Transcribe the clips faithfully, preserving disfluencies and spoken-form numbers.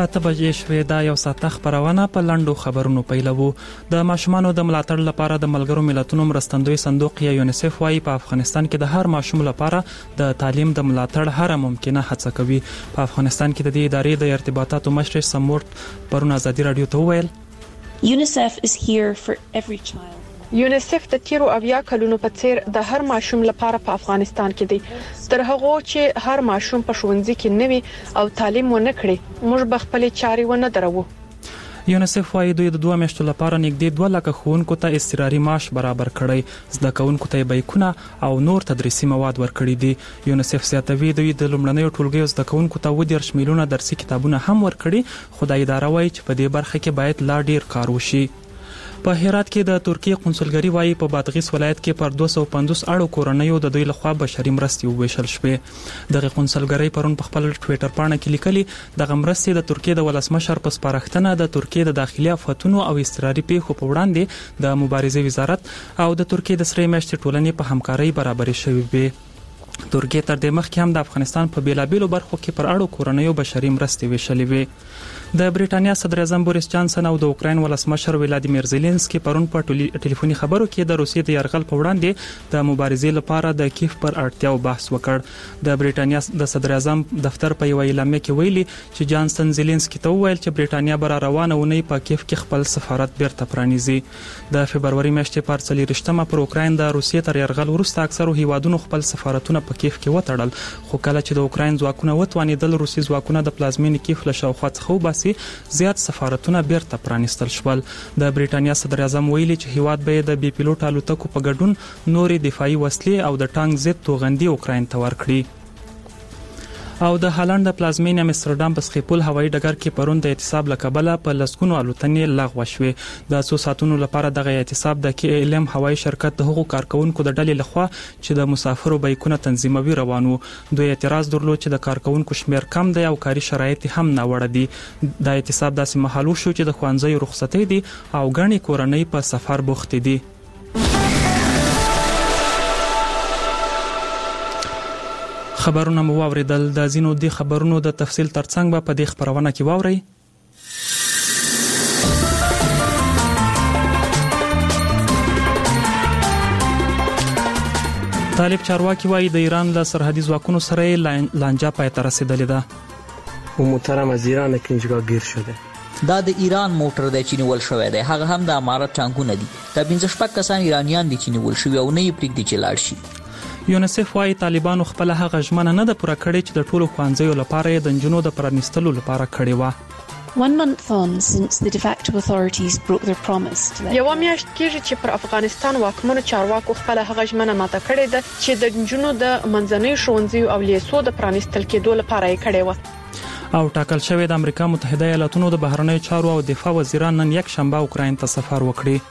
اته بجې شوې. دا یو ساعته خبرونه په لنډو خبرونو پیلوو. د ماشومانو د ملاتړ لپاره د ملګرو ملتونو مرستندوی صندوق یا یونیسف وايي په افغانستان کې د هر ماشوم لپاره د تعلیم د ملاتړ هر ممکنه هڅه کوي. په افغانستان کې د دې ادارې د ارتباطاتو مشر سمورت پرون ازادي رادیو ته وویل UNICEF is here for every child. یونیسف د تیرو اویا کلونو په څیر د هر ماشوم لپاره په افغانستان کې دی. تر هغه چې هر ماشوم په ښوونځي کې نوي او تعلیم ونه کړي موږ به خپل چاري ونه درو. یونیسف وايي دوی د دوه میاشتو لپاره نږدې دوه لکه ښوونکو ته اضطراري معاش برابر کړی. زده کوونکو ته بیکونه او نور تدریسي مواد ورکړي دي. یونیسف زیاتوي دوی د لومړنیو ټولګیو زده کوونکو ته ودېرش میلیونه درسي کتابونه هم ورکړي. خو د اداره وايي چې په دې برخه کې باید لا ډیر کار وشي. په هرات کې د ترکیه قونسلګري وايي په بادغیس ولایت کې پر دوه سوه پنځوس اړو کورنیو د دوی لخوا بشري مرستې وویشل شوې. دغه قونسلګري پرون په خپل ټویټر پاڼه کې لیکلي دغه مرستې د ترکیه د ولسمشر په سپارښتنه د ترکیه د داخلي آفتونو او اضطراري پیښو په وړاندې د مبارزې وزارت او د ترکیه د سرې میاشتې ټولنې په همکارۍ برابرې شوې وي. ترکیه تر دې مخکې هم د افغانستان په بیلابیلو برخو کې پر اړو کورنیو بشري مرستې ویشلې وي. د بریټانیا صدر اعظم بوریس جانسن او د اوکراین ولسمشر ولادیمیر زيلنسکي پرون په ټلیفوني خبرو کې د روسیې د یرغل په وړاندې د مبارزې لپاره د کیف پر اړتیاو بحث وکړ. د بریټانیا د صدر اعظم دفتر په یو اعلامیه کې ویلي چې جانسن زيلنسکي ته وویل چې بریټانیا بر روانه ونی په کیف کې خپل سفارت بیرته پرانیزي. د فبرवरी میاشتې پر څلورشتمه پر اوکراین د روسیې تر یرغل وروسته اکثرو هیوادونو خپل سفارتونه په کیف کې وتړل. خو کله چې د اوکراین ځواکونه وتوانیدل روسي ځواکونه د پلازمینې کیف له شاوخوا څخه وباسي زیات سفارتونه بیرته پرانیستل شول. د بریټانیا صدر اعظم ویلي چې هیواد به د بي پیلوټ الوتکو په ګډون نورې دفاعي وسلې او د ټانک ضد توغندي اوکراین ته ورکړي. او د هالند د پلازمینې امستردام په سخیپول هوایي ډګر کې پرون د اعتصاب لکبله په لسګونو الوتنې لغوه شوې. د څو ساعتونو لپاره دغه اعتصاب د کې ال ام هوایي شرکت د حقوقو کارکونکو د ډلې لخوا چې د مسافرو بیکونه تنظیموي روان وو. دوی اعتراض درلود چې د کارکونکو شمیر کم دی او کاري شرایط هم ناوړه دي. د اعتصاب داسې مهال وشو چې د ښوونځیو رخصتۍ دي او ګڼې کورنۍ په سفر بوختې دي. خبرونه مو واوریدل. د زینو د خبرونو د تفصیل ترڅنګ به په دې خبرونه کې واورئ. طالب چارواکي وايي د ایران له سرحدي ځواکونو سره لانجه پای ته رسیدلې ده. و محترم از ایران کنجگاه گیر شده. دا د ایران موټر د چینی ول شوې ده. هغه هم د امارات ټانکونه دي. د پنځه شپږ کسان ایرانیان دي چینی ول شوې او نه یې پریږدي چې لاړ شي. یونیسف وايي طالبانو خپل هغه ژمنه نه ده پوره کړې چې د ټولو ښوونځیو لپاره د نجونو د پرانیستلو لپاره کړې و. One month on since the de facto authorities broke their promise to let یو میاشت کېږي چې پر افغانستان واکمنو چارواکو خپل هغه ژمنه ماته کړې ده چې د نجونو د منځنۍ ښوونځیو او لیسو د پرانیستل کېدو لپاره یې کړې و. او ټاکل شوی د امریکا متحده ایالاتونو د بهرنیو چارو او دفاع وزیران نن یک شنبه اوکراین ته سفر وکړي.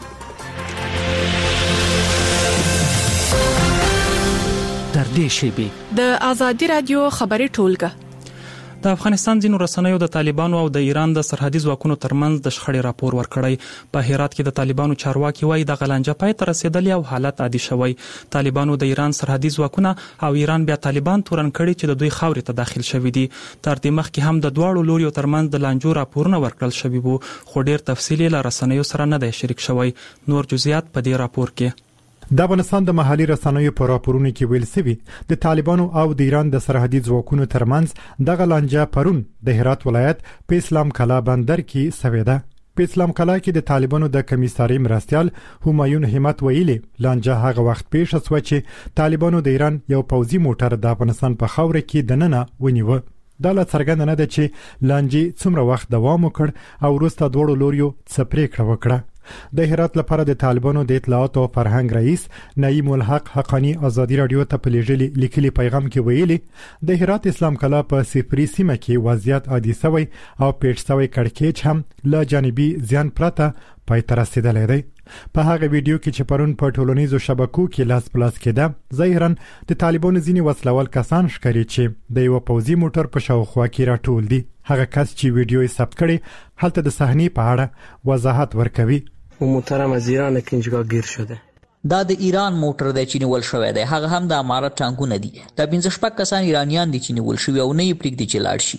در دې شیبې د ازادي رادیو خبري ټولګه د افغانستان ځینو رسنیو د طالبانو او د ایران د سرحدي ځواکونو ترمنځ د شخړې راپور ورکړی. په هرات کې د طالبانو چارواکي وايي د غلنجه پای ته رسیدلی او حالت عادي شوی. طالبانو د ایران سرحدي ځواکونه او ایران بیا طالبان تورن کړي چې د دوی خاورې ته داخل شوي دي. تر دې مخکې هم د دواړو لوریو ترمنځ د لانجو راپورونه ورکړل شوي وو خو ډیر تفصیل له رسنیو سره نه دی شریک شوی. نور جزئیات په دې راپور کې. د افغانستان د محلي رسنیو په راپورونو کې ویل شوی د طالبانو او د ایران د سرحدي ځواکونو ترمنځ د غلنجه پرون د هرات ولایت په اسلام کلا بندر کې سوي ده. په اسلام کلا کې د طالبانو د کمیساري مرستيال همایون همت ویلي لانجه هغه وخت پیښ شو چې طالبانو د ایران یو پوځي موټر د افغانستان په خاور کې دننه ونیو. دا لا څرګنده نه ده چې لانجه څومره وخت دوام وکړ او وروسته دوړو لوريو څه پریکړه وکړه. د هرات لپاره د طالبانو د اطلاعات او فرهنګ رئیس نعیم الحق حقانی ازادي رادیو ته په لیږلي لیکلي پیغام کې ویلي د هرات اسلام کلا په سپری سیمه کې وضعیت عادي شوی او پیښ شوی کړکېچ هم لا جانبي زیان پرته پای ته رسیدلی دی. په هغه ویډیو کې چې پرون په ټولنیزو شبکو کې لاس پلاس کېده ظاهرا د طالبانو ځینې وسلوال کسان ښکاري چې د یو پوځي موټر په شاوخوا کې راټول دي. هغه کس چې ویډیو یې ثبت کړي هلته د صحنې په اړه وضاحت ورکوي. و محترم از ایران کنجگاه گیر شده. دا د ایران موټر د چینی ول شوې ده. هغه هم د امارات ټانکونه دي. د پنځه شپږ کسان ایرانیان دي چینی ول شوې او نه یې پریږدي چې لاړ شي.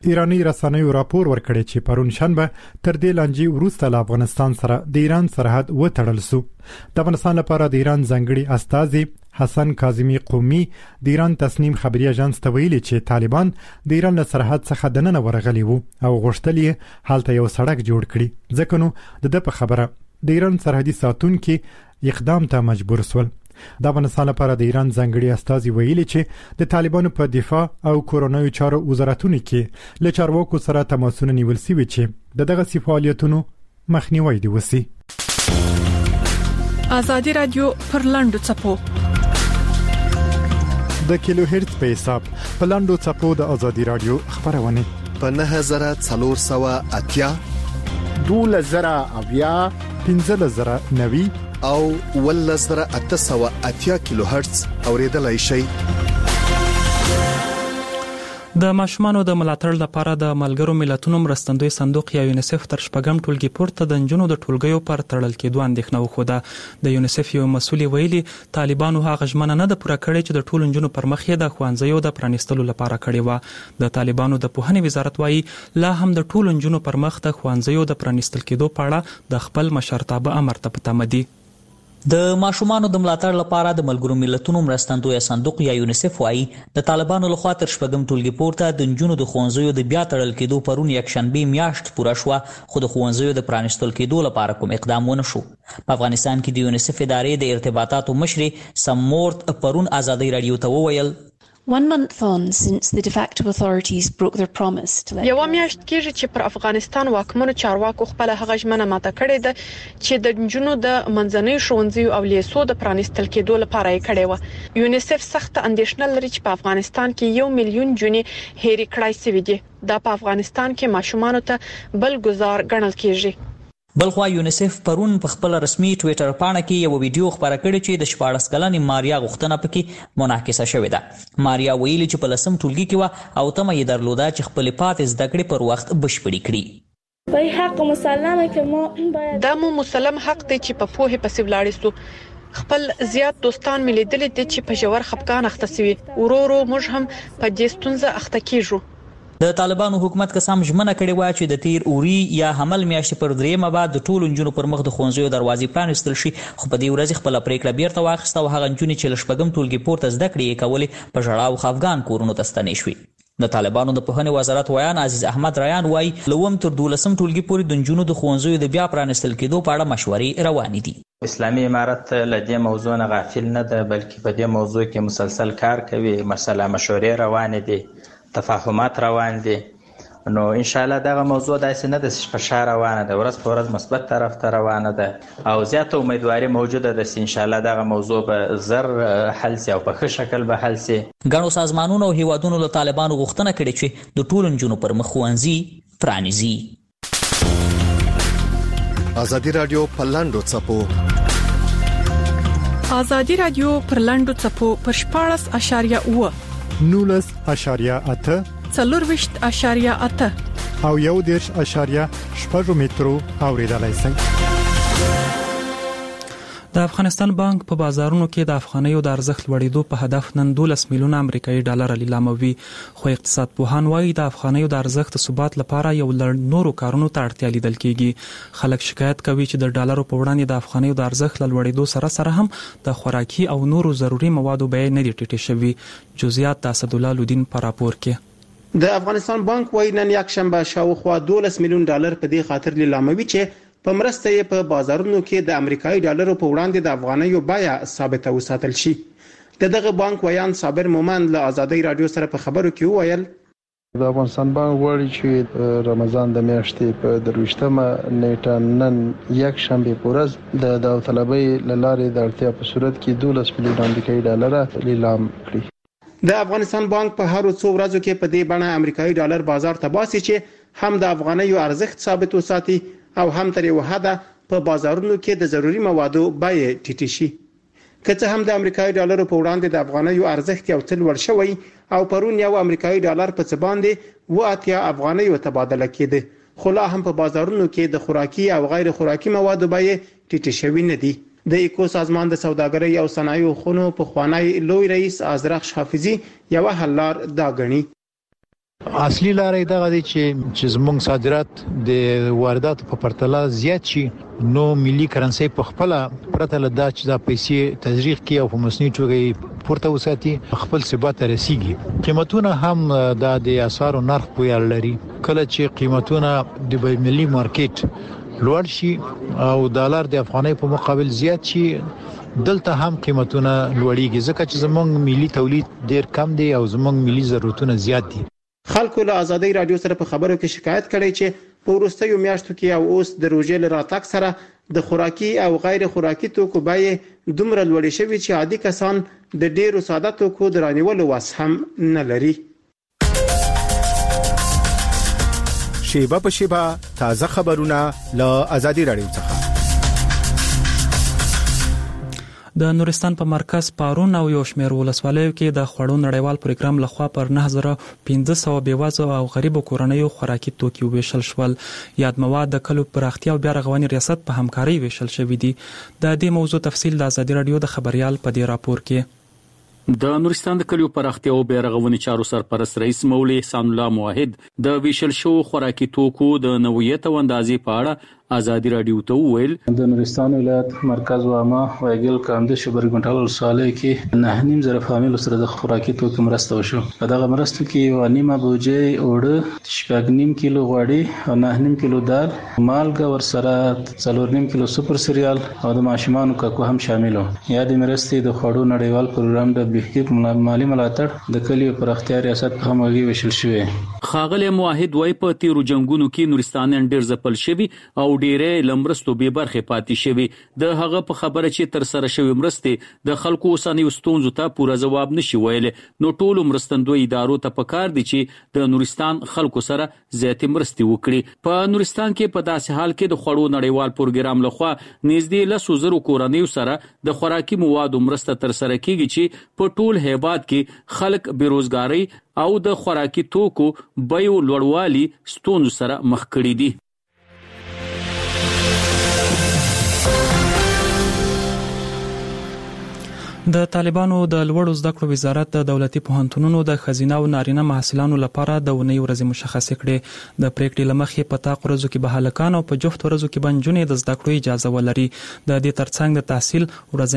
ایرانی رسنیو راپور ورکړی چې پرون شنبه تر دې لانجې وروسته له افغانستان سره د ایران سرحد وتړل سو. د افغانستان لپاره د ایران ځانګړي استازي حسن کاظمی قومي د ایران تصنیم خبري اژانس ته ویلي چې طالبان د ایران له سرحد څخه دننه ورغلي وو او غوښتل یې هلته یو سړک جوړ کړي، ځکه نو د د په خبره د ایران سرحدي ساتونکي اقدام ته مجبور سول. د افغانستان لپاره د ایران ځانګړي استازي ویلي چې د طالبانو په دفاع او کورونایي چارو وزارتونو کې له چارواکو سره تماسونه نیول شوي چې د دغه فعالیتونو مخنیوي دی وسی. آزادي رادیو پر لاندو چپو د کیلو هرتز په حساب په لاندو چپو د آزادي رادیو خبرونه په نه هزار څلور سوه اتیا دوله زره اویا پنځه زره نوي او ول زره اته سوه اتیا کیلو هرتز اوریدلای شي. د ماشومانو د ملاتړ لپاره د ملګرو ملتونو مرستندوی صندوق یا یونیسف تر شپږم ټولګي پورته د نجونو د ټولګیو پر تړل کېدو اندېښنه وښوده. د یونیسف یو مسؤل ویلي طالبانو هغه ژمنه نه ده پوره کړې چې د ټولو نجونو پر مخ یې د ښوونځیو د پرانیستلو لپاره کړې وه. د طالبانو د پوهنې وزارت وایي لا هم د ټولو نجونو پر مخ د ښوونځیو د پرانیستل کېدو په اړه د خپل مشرتابه امر ته په تمه دي. د ماشومانو د ملاتړ لپاره د ملګرو ملتونو مرستندوی صندوق یا یونیسف وايي د طالبانو لخوا تر شپږم ټولګي پورته د نجونو د ښوونځیو د بیا تړل کېدو پرون یکشنبه میاشت پوره شوه، خو د ښوونځیو د پرانیستل کېدو لپاره کوم اقدام ونه شو. په افغانستان کې د یونیسف ادارې د ارتباطاتو مشرې سمورت پرون آزادي رادیو ته وویل One month on since the de facto authorities broke their promise to let یو میاشت کېږي چې پر افغانستان واکمنو چارواکو خپل هغه ژمنه ماته کړې ده چې د نجونو د منځنۍ ښوونځیو او لیسو د پرانیستل کېدو لپاره یې کړې و. یونیسف سخت اندېښنه لري چې په افغانستان کې یو میلیون جونې هېرې کړای شوې دي. دا په افغانستان کې ماشومانو ته بل گزار ګڼل کېږي. بلخوا یونیسف پرون په خپل رسمي ټویټر پاڼه کې یو ویډیو خبره کړې چې د شپاړس کلنې ماریا غوښتنه پکې منعکسه شوې ده. ماریا ویلي چې په لسم ټولګي کې و او تمه یې درلوده چې خپل پاتې زده کړې پر وخت بشپړې کړي. وای حق مسلمه که ما باید دا مو مسلم حق دی چې په پوهه پسې ولاړ سو. خپل زیات دوستان مې لیدل دي چې په جوړ خپګان اخته سوي، ورو ورو موږ هم په دې ستونزه اخته کیږو. د طالبانو حکومت قسم ژمنه کړې و چې د تیر اوري یا حمل میاشتې پر دریمه بعد د ټولو نجونو پر مخ د ښوونځیو دروازې پرانیستل شي، خو په دې ورځ خپل پریکړه بیرته واخیسته او هغه نجونې چې له شپږم ټولګي پورته زده کړې یې کولې په ژړا او خفګان کورونو ته ستنې شوې. د طالبانو د پوهنې وزارت ویان عزیز احمد ریان وایي له اووم تر دولسم ټولګي پورې د نجونو د ښوونځیو د بیا پرانیستل کېدو په اړه مشورې روانې دي. اسلامي امارت له دې موضوع نه غافل نه ده، بلکې په دې موضوع کې مسلسل کار کوي. مسله مشورې روانې دي، تفاهمات روان دي. نو ان شاء الله دغه موضوع داسې نه ده چې په شا روانه ده، ورځ په ورځ مثبت طرف ته روانه ده او زیاته امیدواري موجوده ده چې ان شاء الله دغه موضوع به زر حل سي او په ښه شکل به حل سي. ګڼو سازمانونو او هیوادونو له طالبانو غوښتنه کړې چې د ټولو نجونو پر مخ ښوونځي پرانیزي. آزادي رادیو په لاندو چپو آزادي رادیو پر لاندو چپو پر شپاړس اشاریه اوه نولس اشاریه اته څلورویشت اشاریه اته او یو دېرش اشاریه شپږ مترو اوریدلای شئ. د افغانستان بانک په بازارونو کې د افغانیو د ارزښت لوړېدو په هدف نن دولس میلیونه امریکایي ډالر لیلاموي، خو اقتصاد پوهان وایي د افغانیو د ارزښت ثبات لپاره یو لړ نورو کارونو ته اړتیا لیدل کېږي. خلک شکایت کوي چې د ډالرو په وړاندې د افغانیو د ارزښت لوړېدو سره سره هم د خوراکي او نورو ضروري موادو بیې نه دي ټیټې شوي. جزئیات د اسدالله لودین په راپور کې. د افغانستان بانک وايي نن یکشنبه شاوخوا دولس میلیون ډالر په دې خاطر لیلاموي چې په مرسته یې په بازارونو کې د امریکایي ډالرو په وړاندې د افغانیو بیه ثابته وساتل شي. دغه بانک ویان صابر مومن له آزادي رادیو سره په خبرو کې وویل د افغانستان بانک غواړي چې رمضان د میاشتې په درویشتمه نیټه نن یک شنبه پورز د داوطلبۍ لارې د اړتیا په صورت کې دولس میلیون امریکایي ډالر لیلام کړي. د افغانستان بانک په هر څو ورځو کې په دې بڼه امریکایي ډالر بازار ته باسي چې هم د افغانیو ارزښت ثابت وساتي او هم تر یو حده په بازارونو کې د ضروري موادو بیې ټیټې شي. که څه هم د امریکایي ډالرو په وړاندې د افغانیو ارزښت یو څه لوړ شوی او پرون یو امریکایي ډالر په څه باندې و اتیا افغانیو تبادله کېده، خو لا هم په بازارونو کې د خوراکي او غیر خوراکي موادو بیې ټیټې شوي نه دي. د ایکو سازمان د سوداګرۍ او صنایعو خونو په خوانی لوی رئیس ازرخش حافظي یو حل لار دا غني. اصلي لارې دغه دي چې چې زموږ صادرات د واردات په پرتله زیات شي، نو ملي کرنسي په خپل پرته لدا چې د پیسې تزریق کی او په مصنوعي توګه پورته وساتي خپل ثبات رسیږي. قیمتونه هم د اسعارو نرخ په اړه لري. کله چې قیمتونه د بین المللي مارکیټ لوړ شي او ډالر د افغانۍ په مقابل زیات شي، دلته هم قیمتونه لوړیږي ځکه چې زموږ ملي تولید ډیر کم دی او زموږ ملي ضرورتونه زیات دي. خلکو له ازادي رادیو سره په خبرو کې شکایت کړي چې په وروستیو میاشتو کې او اوس د روژې له راتګ سره د خوراکي او غیر خوراکي توکو بیې دومره لوړې شوې چې عادي کسان د ډیرو ساده توکو د رانیولو وس هم نه لري. شیبه په شیبه تازه خبرونه له ازادي رادیو څخه. د نورستان په مرکز پارون او یو شمېر ولسوالیو کې د خوړو نړیوال پروګرام لخوا پر نه زره پنځه سوه بېوزله او غریبو کورنیو خوراکي توکي ویشل شول. یاد مواد د کلو پراختیا او بیا رغونې ریاست په همکارۍ ویشل شوي دي. د دې موضوع تفصیل د ازادي رادیو د خبريال په دې راپور کې. د نورستان د کلیو پراختیا او بیا رغونې چارو سرپرست رئیس مولوي احسان الله موحد د ویشل شو خوراکي توکو د نوعیت او اندازې په اړه ازادي رادیو ته وویل. د نورستان ولایت مرکز واما وایګل کاندې شبر ګنټال ولسوالۍ کې نه نیم زره فامیل سره د خوراکي توکو مرسته وشو. په دغه مرسته کې یو نیمه بوجي اوړه، شپږ نیم کیلو غوړي او نه نیم کیلو دال، مالګه ورسره څلور نیم کیلو سوپر سیریال او د ماشومانو کاکو هم شامل وو. یا د مرستې د خوړو نړیوال پروګرام د بهیر مالی ملاتړ د کلیو پراختیا ریاست په همغږي ویشل شوی. خاغلی موحد وای په تیرو جنگونو کې نورستانیان ډیر ځپل شوي او ډیرې لمرستو به برخه پاتې شوي. د هغه په خبره چې تر سره شوی مرستې د خلکو اوسنۍ ستونزو ته پوره جواب نشي ویل، نو ټولو مرستندوی ادارو ته پکار دي چې د نورستان خلکو سره زیاتې مرستې وکړي. په نورستان کې په داسې حال کې د خوړو نړیوال پروګرام لخوا نږدې لسو زرو کورنیو سره د خوراکي موادو مرسته تر سره کیږي چې په ټول هیواد کې خلک بیروزګاری او د خوراکي توکو بیو لوړوالي ستونزو سره مخ کړي دي. د طالبانو د لوړو زده کړو وزارت د دولتي پوهنتونونو د ښځینه او نارینه محصلانو لپاره د اونۍ ورځې مشخصې کړې. د پریکړې له مخې په تاق ورځو کې به هلکان او په جفت ورځو کې به نجونې د زده کړو اجازه ولري. د دې ترڅنګ د تحصیل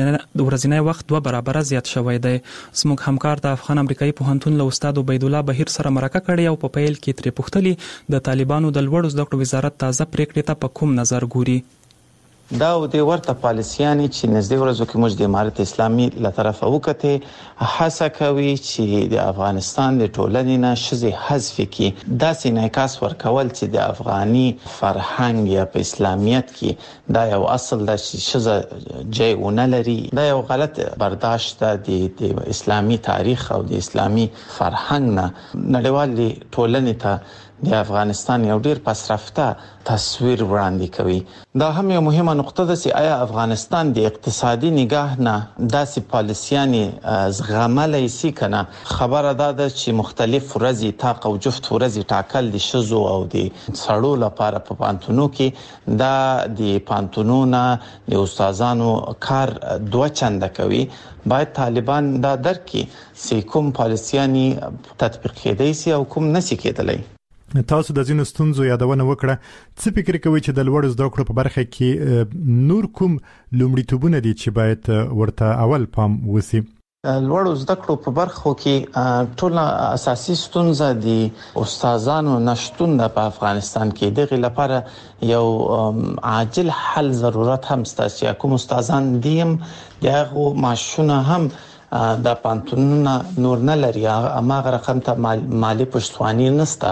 ورځنی وخت دوه برابره زیات شوی دی. زموږ همکار د افغان امریکایي پوهنتون له استاد عبید الله بهیر سره مرکه کړې او په پیل کې ترې پوښتلي د طالبانو د لوړو زده کړو وزارت تازه پریکړې ته په کوم نظر ګوري. دا د ورته پالیسیانی چې نږدې ورځو کې موږ د امارت اسلامي له طرفه وکړه هڅه کوي چې د افغانستان د ټولنې نه ښځې حذف کړي. دا انعکاس ورکول چې د افغاني فرهنګ یا په اسلامیت کې دا یو اصل د ښځه ځای ونه لري، دا یو غلط برداشت دی د اسلامي تاریخ او د اسلامي فرهنګ نه. نړیوال ټولنې ته د افغانستان یو ډیر پسرفته تصویر وړاندې کوي. دا هم یو مهمه نقطه ده چې آیا افغانستان د اقتصادي نگاه نه داسې پالیسیانې زغملی سي کنه. خبره دا ده چې مختلف ورځې تاق او جفت ورځې ټاکل د ښځو او د سړو لپاره په پانتونو کې دا د پانتونو نه د استادانو کار دوه چنده کوي. باید طالبان دا درک کړي چې کوم پالیسیانې تطبیق کېدای سي او کوم نشي کېدلی. تاسو د ځینو ستونزو یادونه وکړه. څه فکر کوئ چې د لوړو زده کړو په برخه کې نور کوم لومړیتوبونه دي چې باید ورته اول پام وسی؟ لوړو زده کړو په برخو کې ټول اساسي ستونزه دي استادانو نشټون د افغانستان کې. دغه لپاره یو عاجل حل ضرورت هم ستاسو کوم استادان دیم دغه معاشونه هم د پانتونونه نور نه لري، اما رقم ته مالی پشتوانی نسته.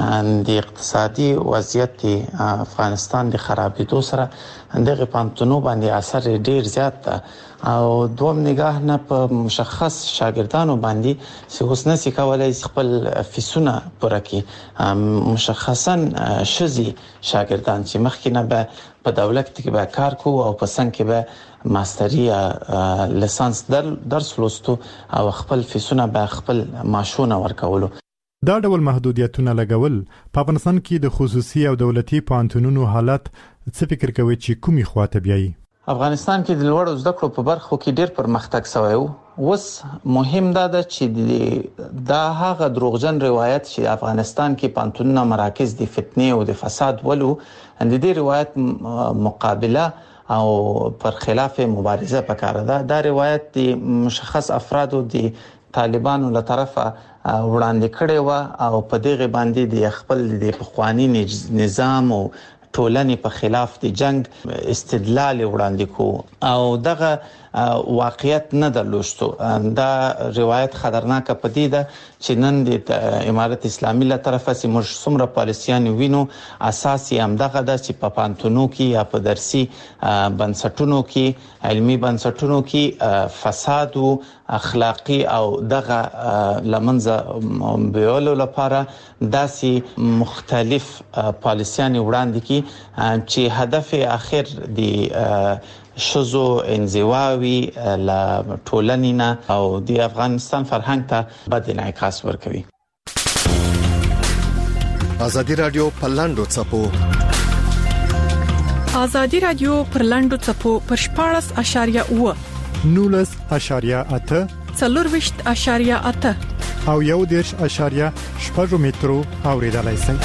د اقتصادي وضعیت افغانستان د خرابېدو سره دغه پانتونو باندې اثر ډیر زیات ده او دوم نگاه نه په مشخص شاګردانو باندې چې اوس نسی کولای خپل فیسونه پوره کړي. مشخصا شذي شاګردان چې مخکې نه به په دولت کې به کار کوو او په څنګ کې به ماستری یا لیسانس در درس لوستو او خپل فیسونه به خپل معاشونه ورکولو. دا ډول محدودیتونه لګول په افغانستان کې د خصوصي او دولتي پوهنتونونو حالت څه فکر کوي چې کومي خواته بیایي؟ افغانستان کې د لوړو زده کړو په برخو کې ډیر پرمختګ شوی و اوس مهم دا ده چې دا هغه دروغجن روایت چې افغانستان کې پانتونونه مراکز د فتنې او د فساد ولو د دې روایت مقابله او پر خلاف مبارزه پکاره ده. دا روایت د مشخص افرادو د طالبانو له طرفه وړاندې کړي و او په دغه باندې د خپل د پخوانی نظام او ټولنې په خلاف د جنگ استدلال وړاندې کو او دغه واقعیت نه درلوستو. دا روایت خطرناک پدې ده چې نن د امارت اسلامي له طرفه چې موږ څومره پالیسیان وینو اساس یې هم دغه ده چې په پانتونو کې یا په درسي بنسټونو کې علمي بنسټونو کې فساد او اخلاقی او دغه لمنځه بیولو لپاره داسې مختلف پالیسیان وړاندې کی چې هدف اخر دی شزو انزواوی لا ټولنینا او د افغانستان فرهنګ ته بد انعکاس ورکوي. ازادي رادیو پلاندو چپو ازادي رادیو پرلاندو چپو پښپارس اشاریه و نولس اشاریه اته څلورويشت اشاریه اته او یو دیرش اشاریه شپږ مترو اوریدلای شئ.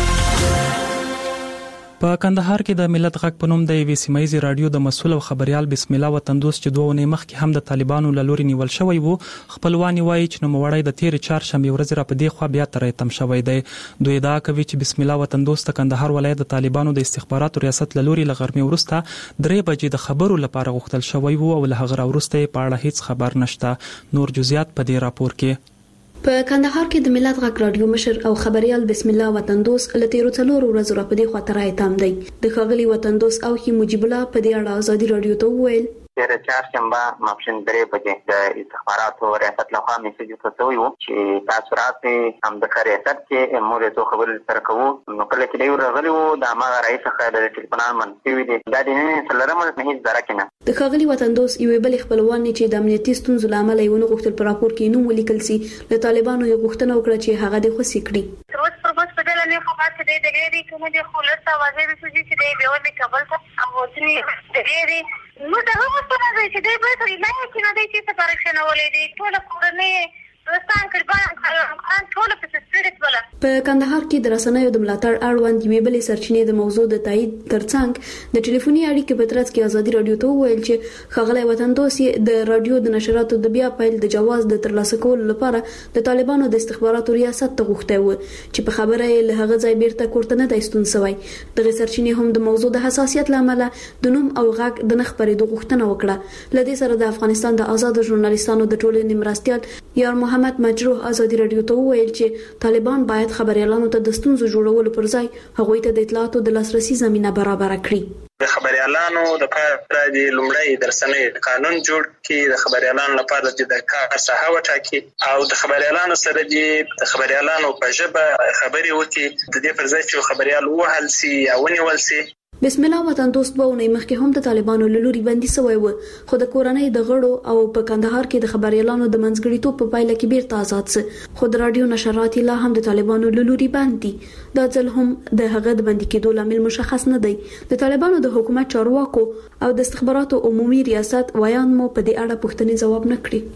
په کندهار کې د ملت غږ په نوم د وی سیمایي رادیو د مسول او خبريال بسم الله وطندوس چې دوه ونې مخکې هم د طالبانو له لوري نیول شوی وو خپلوانی وایي چې نو موړی د تیر چهارشنبه ورځ را په دی خو بیا ترې تم شوی دی. دوی دا کوي چې بسم الله وطندوس د کندهار ولایت د طالبانو د استخباراتو ریاست له لوري لغرمه ورسته درې بجې د خبرو لپاره غوښتل شوی وو او له هغه ورسته په اړه هیڅ خبر نشته. نور جزئیات په دې راپور کې. په کندهار کې د ملت غږ رادیو مشر او خبريال بسم الله وطندوس له تیرو څلورو ورځو را په دې خاطر ایتام دی. د خاغلی وطندوس او هی مجيب الله په دې اړه ازادي رادیو ته وویل تیر چهارشنبه ماپښین درې بجې د استخباراتو ریاست لخوا میسج ورکړی و چې تاسو راځئ هم د ریاست کې موږ ته خبرې سره کوو. نو کله چې دوی راغلي وو د هغه رئیس څخه د ټلیفون منځوي دي دا د نن څلورمه نه هیڅ درکنه. د خاغلی وطندوس یو بل خپلوان چې د امنیتي ستونزو لامل یې ونه غوښتل پر راپور کې نوم ولیکل سي له طالبانو یو غوښتنه وکړه چې هغه د خوسي کړي. روز پر روز په دغه نه خبر څه دی د غیري کوم د خلص اوازې د سوجي چې دی به ولې کابل ته او ځنی د غیري نو دا هغه څه راځي چې دی به ترې نه کې نه دی چې څه پرېښنه ولې دی ټول کورنۍ دوستان قربان خان ټول په سپیریټ ولا. په کندهار کې د رسنیو د ملاتړ اړوند یوې بلې سرچینې د موضوع د تایید ترڅنګ د ټلیفوني اړیکې په ترڅ کې ازادي رادیو ته وویل چې خغلی وطندوس د رادیو د نشراتو د بیا پیل د جواز د ترلاسه کولو لپاره د طالبانو د استخباراتو ریاست ته غوښتي و چې په خبره یې له هغه ځای بیرته کوړه نه دایستون سوی. د سرچینې هم د موضوع د حساسیت لامل د نوم او غږ د نخبرې د غوښتنه وکړه. لدې سره د افغانستان د آزاد ژورنالیستانو د ټولنې مرستيال یار محمد مجروح ازادي رادیو ته وویل چې طالبان باید خبريالانو ته د ستونزو جوړولو پر ځای هغوی ته د اطلاعاتو د لاسرسي زمينه برابر کړي. د خبريالانو د لپاره د لومړی درسنۍ قانون جوړ کړي، د خبريالانو لپاره د کار ساحه وټاکي او د خبريالانو سره د خبريالانو په ژبه خبري وکړي د دې پر ځای چې خبريال وهل سي یا ونیول سي. بسم الله وطندوس بونه مخکې هم د طالبانو لوري باندې سوی و خو د کورنۍ د غړو او په کندهار کې د خبريالانو د منځګړیتوب په پایله کې بیرته آزاد سه. خو د رادیو نشرات لا هم د طالبانو لوري باندې دا ځل هم د هغه د باندې کېدو لامل مشخص نه دی. د طالبانو د حکومت چارواکو او د استخباراتو عمومي ریاست ویان مو په دې اړه پوښتنې جواب نه کړی.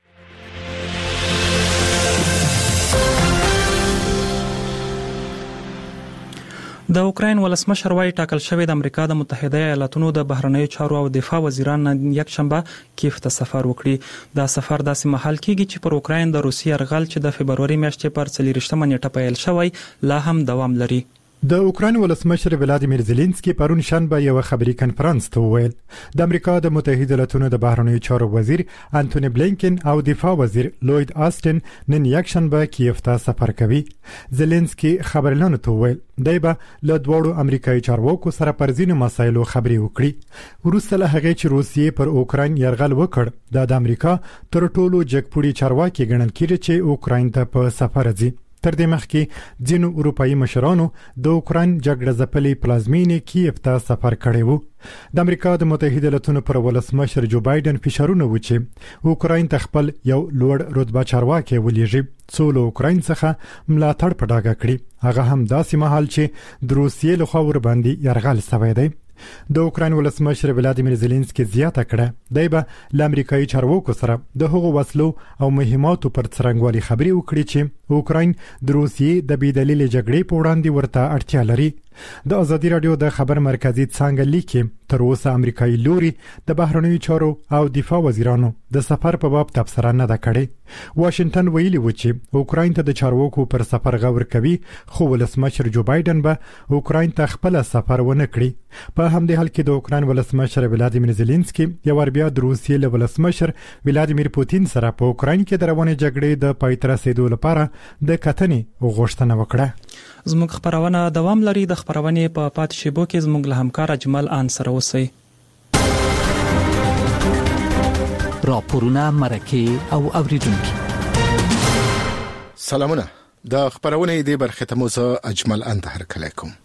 د اوکراین ولسمشر وايي ټاکل شوی د امریکا د متحده ایالاتونو د بهرنیو چارو او دفاع وزیران یک شنبه کیف ته سفر وکړي. دا سفر داسې مهال کیږي چې پر اوکراین د روسي یرغل چې د فبرवरी میاشتې پر څلورشتمه نیټه پیل شوی لا هم دوام لري. د اوکراین ولسمشر ولادیمیر زيلنسکي پرون شنبه یو خبري کانفرنس ته وویل د امریکا د متحده ایالاتونو د بهرنیو چارو وزیر انټونی بلینکن او دفاع وزیر لوید آستن نن یک شنبه کیف ته سفر کوي. زيلنسکي خبرلانو ته وویل دایبه له دوړو امریکایي چارواکو سره پر ځینو مسایلو خبري وکړي. وروسته له هغه چې روسیې پر اوکراین یرغل وکړ د امریکا تر ټولو جګپوړي چارواکي ګڼل کیږي چې اوکراین ته په سفر ځي. تر دې مخکې ځینو اروپאי مشرانو د اوکراین جګړه ځپلې پلازمینې کیف ته سفر کړی وو. د امریکا د متحده ایالاتونو پر ولسمشر جو بایدن فشارونه و چې اوکراین ته خپل یو لوړ رتبه چارواکي ولېږي څو له اوکراین څخه ملاتړ په ډاګه کړي. هغه هم داسې مهال چې د روسیې له خوا ور باندې یرغل شوی دی. د اوکراین ولسمشر ولادیمیر زيلنسکي زیاته کړه دی به له امریکایي چارواکو سره د هغو وسلو او مهماتو پر څرنګوالي خبرې وکړي چې اوکراین د روسیې د بې دلیل جګړې په وړاندې ورته اړتیا لري. د ازادي رادیو د خبر مرکزی څنګه لیکي تر اوسه امریکایي لوري د بهرنیو چارو او دفاع وزیرانو د سفر په باب تبصره نه ده کړې. واشنگټن ویلي و چې اوکراین ته د چارواکو پر سفر غور کوي خو ولسمشر جو بایدن به اوکراین ته خپل سفر ونه کړي. په همدې حال کې د اوکراین ولسمشر ولادیمیر زيلنسکي یو ور بیا د روسیې له ولسمشر ولادیمیر پوتین سره په اوکراین کې د روانې جګړې د پای ته رسیدو لپاره د کتنې غوښتنه وکړه. زموږ خبرونه دوام لري. د خبرونې په پات شیبو کې زموږ له همکار اجمل ان سره اوسئ. راپورونه مرکه او اوریدونکو سلامونه. د خبرونې د برخه ته موزه اجمل ان هر کله کوم.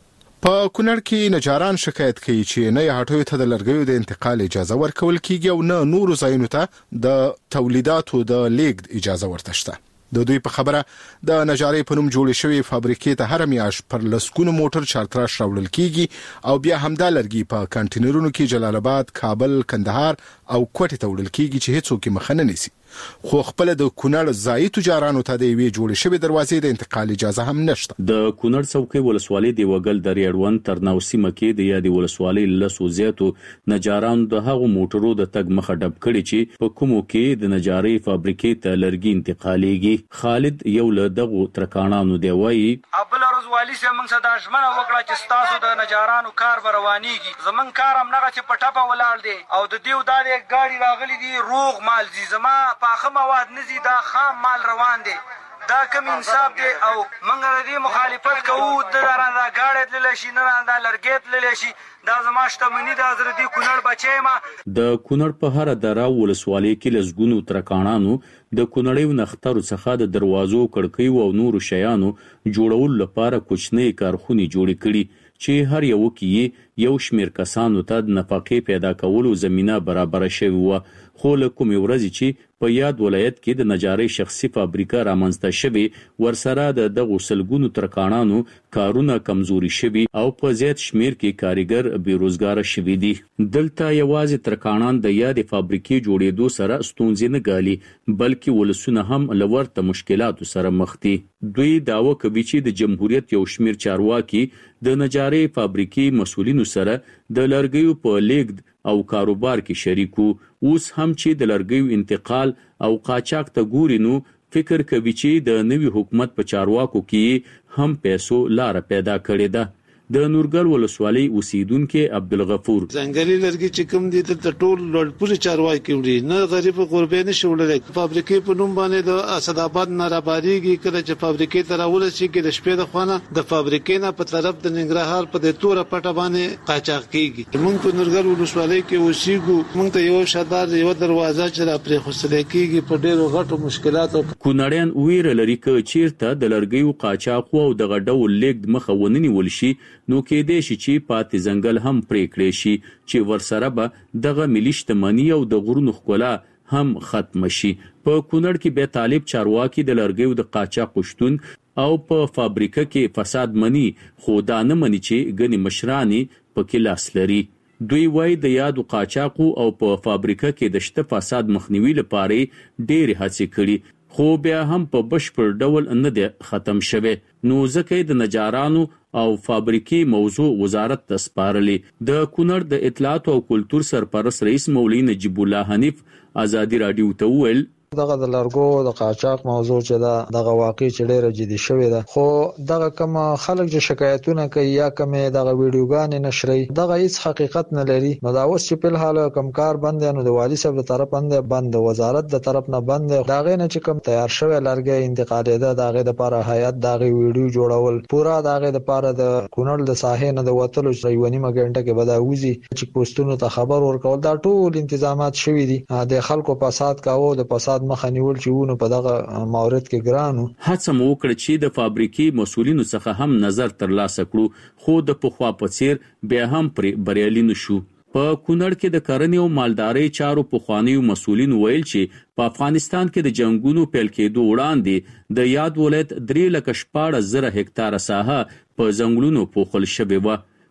په کونړ کې نجاران شکایت کوي چې نه هټوي ته د لرګیو د انتقال اجازه ورکول کیږي او نه نورو ځایونو ته د تولیداتو د لیږد اجازه ورته شته. د دوی په خبره د نجارۍ په نوم جوړې شوې فابریکې ته هر میاش پر لسکونو موټر چارتراش راوړل کیږي او بیا همدا لرګي په کانټینرونو کې جلال آباد، کابل، کندهار او کوټې ته وړل کیږي چې هیڅوک مخنه نسی. خو خپل د کونړ ځای تجارانو ته د وی جوړې شوې دروازې د انتقال اجازه هم نشته. د کونړ څوکۍ ولسوالۍ دی وګل د ریړون تر نوسی مکې د یادي ولسوالۍ لسو زیاتو نجارانو د هغو موټرو د تګ مخه ډب کړي چې په کومو کې د نجارۍ فابریکې ته لرګي انتقالېږي. خالد یو له دغو ترکانانو دی وایي ابل روزوالي سه موږ صدا ژمنه وکړه چې تاسو د نجارانو کار روانيږي. زمون کار هم نه چې پټه ولاړ دی او د دیو دالې ګاډي راغلي دي روغ مال دي زما پاخه مواد نزي دا خام مال روان دي. دا کوم انصاف دی او موږ ردی مخالفت کوو. د راندا گاډې تلل شي نه راندا لرګې تلل شي. دا زما شتمنی د ازردي کونړ بچی ما. د کونړ په هر دره ولسوالۍ کې لزګونو ترکانانو د کونړیو نخترو څخه د دروازو کړکۍ او نورو شیانو جوړول لپاره کوچنی کارخونې جوړې کړي چې هر یو کې یو شمیر کسانو ته د نفقې پیدا کولو زمينه برابر شوی و. خو له کومې ورځې چې په یاد ولایت کې د نجارۍ شخصي فابریکه رامنځته شوی ورسره د دغو سلګونو ترکانانو کارونه کمزوري شوی او په زیات شمیر کې کاریګر بیروزګار شوی دي. دلته یوازې ترکانان د یادې فابریکې جوړېدو سره ستونزې نه ګالي بلکې ولسونه هم لورته مشکلاتو سره مخ دي. دوی داوا کوي چې د جمهوریت یو شمیر چارواکي د نجارۍ فابریکې مسؤلینو سره د لرګیو په لیږد او کاروبار کې شریکو. اوس هم چې د لرګیو انتقال او قاچاق ته ګوري نو فکر کوي چې د نوي حکومت په چارواکو کې هم پیسو لار پیدا کړې ده. د نورګل ولسوالۍ اوسیدونکو عبدالغفور ځنګلي لرګي چې کوم دي ته ټول لوړپوړي چارواکي کوي نه غریب قرباني شولې. فابریکې په نوم باندې د اسداباد نه راباریږي کله چې فابریکې ته راول شي کې د شپې د خوانه د فابریکې نه په طرف د ننګرهار په د توره پټه باندې قاچاق کیږي. موږ په نورګل ولسوالۍ کې اوسېګو. موږ ته یو شادار یو دروازه چې را پرې خوستل کیږي په ډېرو غټو مشکلاتو. کونړیان ویره لري چې چیرته د لرګیو قاچاق او د غډو لیږد مخه وننول شي نو کې دې شي چې پاتې ځنګل هم پرې کړی شي چې ورسره به دغه ملي شتمنۍ او د غرونو ښکلا هم ختم شي. په کونړ کې به طالب چارواکي د لرګیو د قاچاق شتون او په فابریکه کې فساد مني خو دا نه مني چې ګنې مشرانی پکې لاس لري. دوی وایي د یادو قاچاقو او په فابریکه کې د شته فساد مخنیوي لپاره ډېرې هڅې کړي خو بیا هم په بشپړ ډول نه دی ختم شوی. نو ځکه د نجارانو او فابریکې موضوع وزارت ته سپارلې. د کونړ د اطلاعات او کلتور سرپرست رئیس مولوی نجیب الله حنیف ازادي رادیو ته وویل دغه د لرګو د قاچاق موضوع چې دا دغه واقع چې ډیره جدي شوې ده خو دغه کوم خلک چې شکایتونه کوي یا کوم دغه ویډیوګانې نشري دغه هیڅ حقیقت نه لري. نو دا اوس چې په حال کوم کار بند نو د والی صاحب له طرف باندې بند وزارت د طرف نه بند دا غي نه چې کوم تیار شوی لرګي انتقال ده دا غي د لپاره حیات دا غي ویډیو جوړول پورا دا غي د لپاره د کونړ د ساحې نه د وتلو ریونی مګنټه کې بداوزي چې پوسټونو ته خبر ورکول دا ټول تنظیمات شوي دي. د خلکو فساد کاوه د فساد مخنیول چې ونه په دغه مورد کې ګرانو. هڅه مو وکړه چې د فابریکې مسؤلینو څخه هم نظر ترلاسه کړو خو د پخوا په څیر بیا هم پر بریالي نشو. په کونړ کې د کرنې او مالدارۍ چارو پخوانیو مسؤلینو ویل چې په افغانستان کې د جنگونو پیل کېدو وړاندې د یاد ولایت درې لکه شپاړس زره هکتاره ساحه په ځنګلونو پوښل شوې و.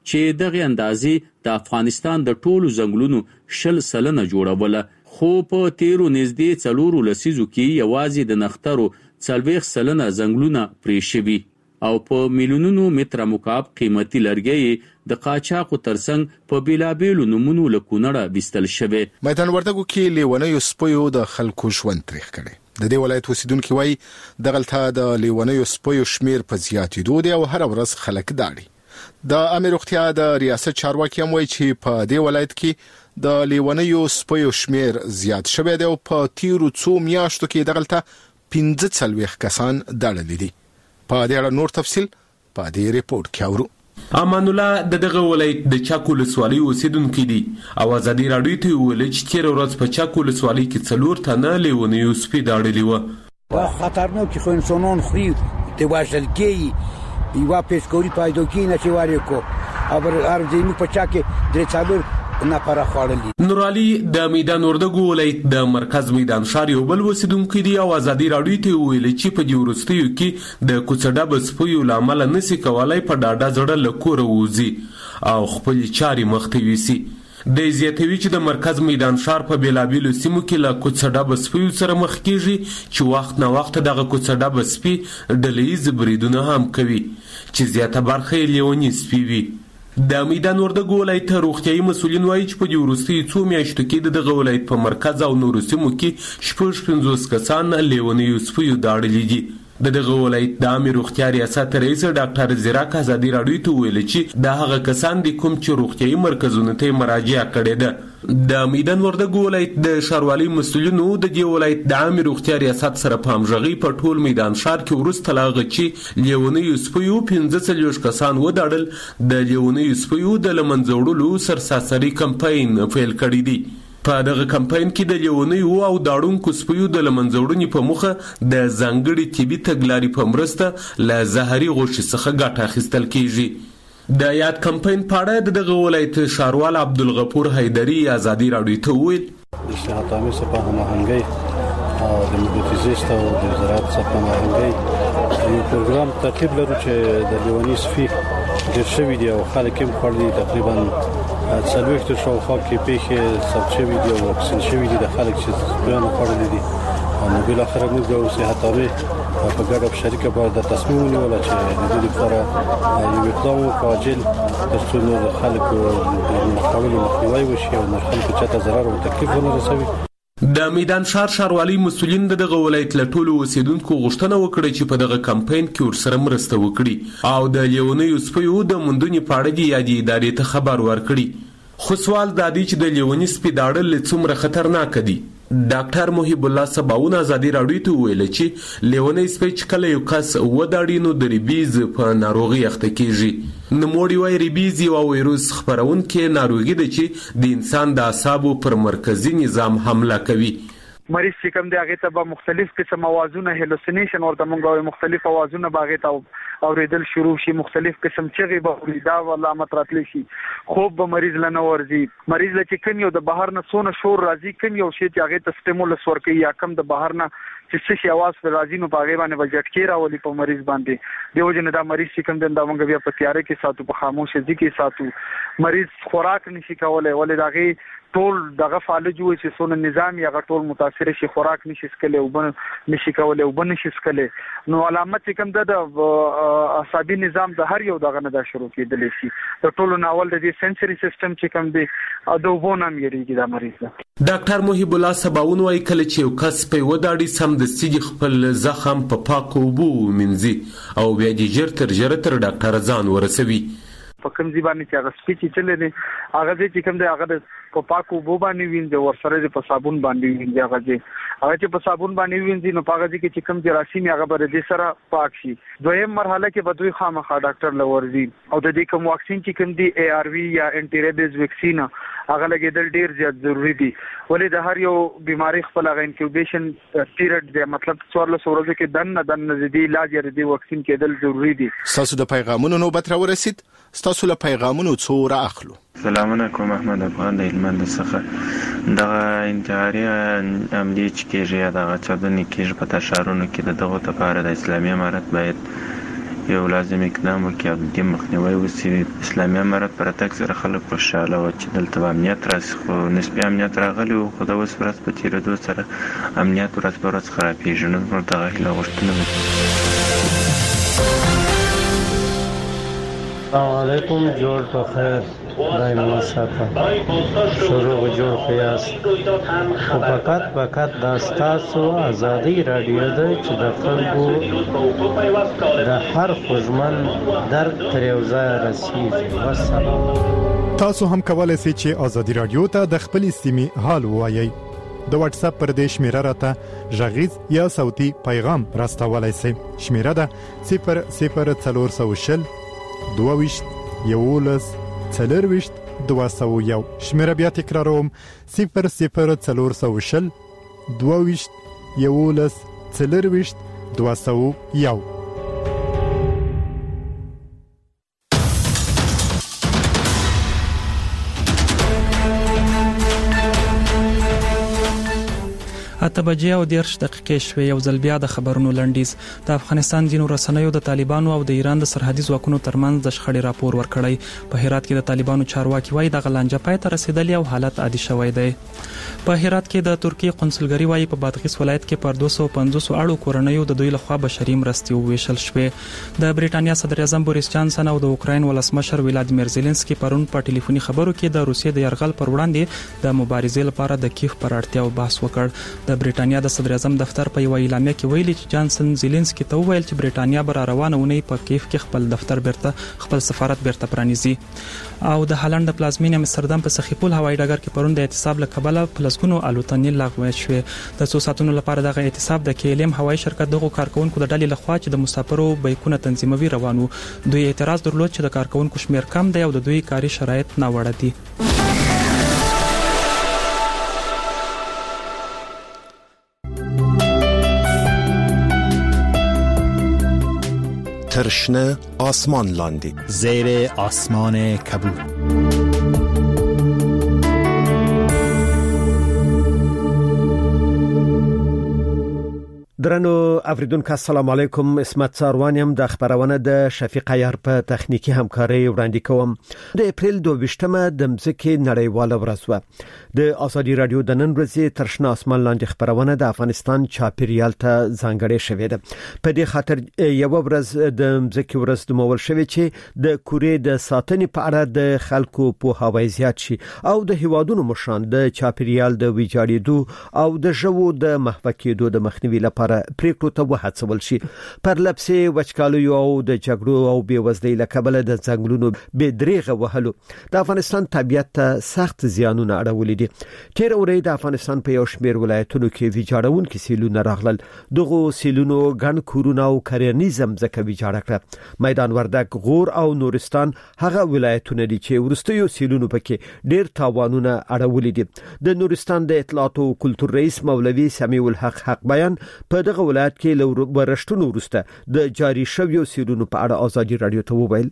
چې دغه اندازې د افغانستان د ټولو ځنګلونو شل سلنه جوړوله، خو په تیرو نږدې څلورو لسیزو کې یوازې د نښترو څلوېښت سلنه ځنګلونه پرې شوي او په میلیونونو متره مکعب قیمتي لرګي د قاچاقو ترڅنګ په بیلابیلو نومونو له کونړه ویستل شوی. میدان وردګو کې لیونیو سپیو د خلکو ژوند تریخ کړي. د دې ولایت اوسیدونکو وایي دغلته د لیونیو سپیو شمیر په زیاتېدو دی او هر ورځ خلک داړي. د امیر روغتیا د ریاست چارواکي هم وایي چې په دې ولایت کې د لیونیو سپیو شمیر زیات شوی دی او په تیرو څو میاشتو کې دغلته پنځه څلوېښت کسان داړلي دي. په دې اړه نور تفصیل په دې ریپورت کې اورو. امان الله د دغه ولایت د چک ولسوالۍ اوسیدونکو دي او ازادي راډیو ته ویل چې تیر ورځ په چک ولسوالۍ کې څلور تنه لیونیو سپي داړلي و. وا خطرناک خو انسانان خوی د وژلګي یو پیشګوري پیدا کی نه چې واره کو او هر ځینو په چک درې څلور نفر خړلي. نور علي د میدان وردګو ولایت د مرکز میدان شار یو بل وسیدونکو دی او ازادي راډیو ته ویل چې په جوړستیو کې د کوڅډه بسپیو لامل نسی کولای په ډاډه زړه لکور ووزي او خپل چاري مخته ویسي. د زیاتوي چې د مرکز میدان شار په بیلابیلو سیمو کې له کوڅډه بسپیو سره مخ کیږي چې وخت نه وخت دغه کوڅډه بسپی ډلېز بریدونه هم کوي چې زیاته برخه لیونی سپی وي. د میدان وردګو ولایت روغتیايي مسؤلین وایي چې په دې وروستیو څو میاشتو کې د دغه ولایت په مرکز او نورو سیمو کې شپږ پنځوس کسان لیونیو سپیو داړلي دي. د دغه ولایت د عامه روغتیا ریاست رئیس ډاکټر زیراک ازادي راډیو ته ویل چې د هغه کسان دي کوم چې روغتیايي مرکزونو ته مراجعه کړې ده. د میدان وردګو ولایت د ښاروالۍ مسؤلینو د دې ولایت د عامه روغتیا ریاست سره په همغږي په ټول میدان شار کې وروسته لا غچي لیونیو سپیو پنځه څلوېښت کسان وداړل. د لیونیو سپیو د لمنځه وړلو سرساسري کمپاین پیل کړی دی. په دغه کمپاین کې د لیونیو او داړونکو سپیو د لمنځه وړنې په موخه د ځانګړي طبي تګلارې په مرسته له زهري غوښې څخه ګټه اخیستل کیږي. د یاد کمپاین په اړه د دغه ولایت ښاروال عبدالغفور حیدري ازادي راډیو ته وویل د صحت عامه څخه هماهنګي او د مدیریت او د زراعت څخه هماهنګي یو پروګرام ترتیب لرو چې د لیونی سپي ډېر شوي دي او خلک هم خوري تقریبا څلوېښت شاوخوا کې پیښې ثبت شوي دي او واکسین شوي دي د خلک چې سپیانو خوړلي دي. نو بالاخره موږ د صحت عامه په ګډه په شریکه باید د تصمیم ونیول چې د دې لپاره یو اقدام وکړو ترڅو نور خلکو د خپلو مخنیوي وشي او نور خلکو چاته ضرر او تکلیف ونه رسوي. د میدان شار ښاروالۍ مسؤلین د دغه ولایت له ټولو اوسیدونکو غوښتنه وکړه چې په دغه کمپاین کې ورسره مرسته وکړي او د لیونیو سپیو د موندنې په اړه د یادې ادارې ته خبر ورکړي. خو سوال دا دی چې د لیوني سپي داړل څومره خطرناک دي. ډاکټر محب الله سباون ازادي راډیو ته ویل چې لیونی سپی چې کله یو کس وداړي نو د ریبیز په ناروغي اخته کیږي. نوموړي وایي ریبیز یو وایروس خپرونکې ناروغي ده چې د انسان د اعصابو پر مرکزي نظام حمله کوي. مریض چې کوم دی هغه ته به مختلف قسم اوازونه هلوسینیشن ورته مونږ مختلف اوازونه باغې ته اوریدل شروع شي، مختلف قسم چغې به ولیدا او علامت راتلی شي، خوب به مریض لنه ورځي. مریض له چې کوم یو د بهر نه سونه شور راځي، کوم یو شی چې هغه ته سټیمولس ورکوي یا کوم د بهر نه چې څه شي اواز پر راځي نو په هغه باندې به جټکې راولي په مریض باندې. دیو جن دا مریض چې کوم دا مونږ بیا په تیارې کې ساتو، په خاموشه ځای کې ساتو. مریض خوراک نشي کولای ولې داغه ټول دغه فعالج وي چې سونه نظام یا ټول متاثر شي، خوراک نشي سکله او بن نشي کولای او بن نشي سکله. نو علامت کوم د اعصابي نظام د هر یو دغه نه دا شروع کېدل شي. د ټولو ناول د دې سنسوري سیستم چې کوم دی د وبونه مېریږي دا مریض. ډاکټر محب الله سباون وايي کله چې یو کس په وداړي سم د سیج خپل زخم په پاکو اوبو منځي او بیا د جر تر جر تر ډاکټر ځان ورسوي. په کوم ځای باندې چې هغه سپیچ چلې دي هغه چې کوم دی هغه په پاکو اوبو باندې وینځي او سره په صابون باندې وینځي. هغه چې هغه چې په صابون باندې وینځي نو هغه چې کوم جراثیم هغه به د سره پاک شي. دویم مرحله کې به دوی خامخا ډاکټر لورځي او د دې کوم واکسین چې کوم دی ای آر وی یا انټي ریبیز ویکسین هغه لګیدل ډیر زیات ضروری دي. ولې د هر یو بیماری خپل هغه انکیوبیشن پیریډ دی، مطلب څوارلس ورځې کې دنه دنه زیدي علاج یا د واکسین کېدل ضروری دي. تاسو د پیغامونو نوبت را ورسید، تاسو له پیغامونو څو را اخلو. سلام علیکم، احمد افغان د هلمند څخه. دغه انتحاري عملي چې کېږي یا دغه چاودنې کېږي په تشارونو کې د دغو لپاره د اسلامي امارت باید یو لازم اقدام وکړي او د مخنیوي وسیله اسلامي امارت پر تک سره خلک خوشاله و چې دلته امنیت راسي خو نسبي امنیت راغلی او خو د اوس ورځ په تیریدو سره امنیت ورځ په ورځ خرابېږي نو موږ دغه هیله غوښتنه السلام علیکم جوړ په خیر دایمه ساته شروع جوړ خیاس خو فقط فقط دا ستاسو ازادي رادیو ده چې د خلکو د هر خوږمن درد تر یو ځای رسیږي. والسلام. تاسو هم کولای شئ چې ازادي رادیو ته د خپل سیمې حال ووایي. د واتس اپ پر دې شمیره راته ژغیز یا صوتي پیغام راستولای شئ. شمیره ده صفر صفر څلور سوه شل دوه یولس څلرویشت دوه سوه یو. شمیره بیا تکراروم صفر صفر څلور سوه شل دوه یولس څلرویشت دوه سوه یو. اته بجې او دیرش دقیقې شوې. یو ځل بیا د خبرونو لنډیز. د افغانستان ځینو رسنیو د طالبانو او د ایران د سرحدي ځواکونو ترمنځ د شخړې راپور ورکړی. په هرات کې د طالبانو چارواکي وایي د غلانجه پای ته رسیدلی او حالت عادي شوی دی. په هرات کې د ترکیې قونسلګري وایي په بادغیس ولایت کې پر دوه سوه پنځوس اړو کورنیو د دوی لخوا بشري مرستې وویشل شوې. د بریټانیا صدر اعظم بوریس جانسن او د اوکراین ولسمشر ولادیمیر زيلنسکي پرون په ټلیفوني خبرو کې د روسیې د یرغل پر وړاندې د مبارزې لپاره د کیف پر اړتیاو بحث وکړ. د بریټانیا د صدر اعظم دفتر په یو اعلامیه کې ویلي چې جانسن زيلنسکي ته وویل چې بریټانیا به روانه ونی په کیف کې خپل دفتر بیرته خپل سفارت بیرته پرانیزي. او د هالند د پلازمینې امستردام په سخیپول هوایي ډګر کې پرون د اعتصاب له کبله پلسګونو الوتنې لغوه شوې. د څو ساعتونو لپاره دغه اعتصاب د کېلم هوایي شرکت دغه کارکونکو د ډلې لخوا چې د مسافرو بیکونه تنظیموي روانو. دوی اعتراض درلود چې د کارکونکو شمیر کم دی او د دوی کاري شرایط ناوړه دي. ترشنه آسمان لاندی زیر آسمان کبود. درنو اوریدونکو السلام علیکم. اسمت ساروانیم د خبرونه د شفیق عیار په تخنیکی همکاري وړاندې کوم. د اپریل دوه د مځکې نړیواله ورځ و. د ازادي رادیو د نن ورځې ترشنه آسمان لاندې خبرونه د افغانستان چاپیریال ته ځانګړې شوې ده. په دې خاطر یو ورځ د مځکې ورځ د مول شوې چې د کورې د ساتنې په اړه د خلکو پوهاوی زیات شي او د هیوادونو مشران د چاپیریال د ویجاړېدو او د ژوو د محو کېدو د مخنیوي لپاره پریکړو ته وهڅول شي. پر لپسې وچکالیو او د جګړو او بیوزلۍ له کبله د ځنګلونو بې دریغه وهلو د افغانستان طبیعت ته سخت زیانونه اړولي دي. تیر اوري د افغانستان په یو شمېر ولایتونو کې ویجاړونکي سیلونه راغلل. دغه سیلونو ګڼ کورونه او کرنیزم ځکه ویجاړ کړ. میدان وردګ، غور او نورستان هغه ولایتونه دي چې ورستیو سیلونو پکې ډېر تاوانونه اړولي دي. د نورستان د اطلاعات او کلتور رئیس مولوي سمیع الحق حق بیان په دغه ولایت کې لور ورشتونو ورسته د جاری شویو سیلونو په اړه ازادي رادیو ته وویل.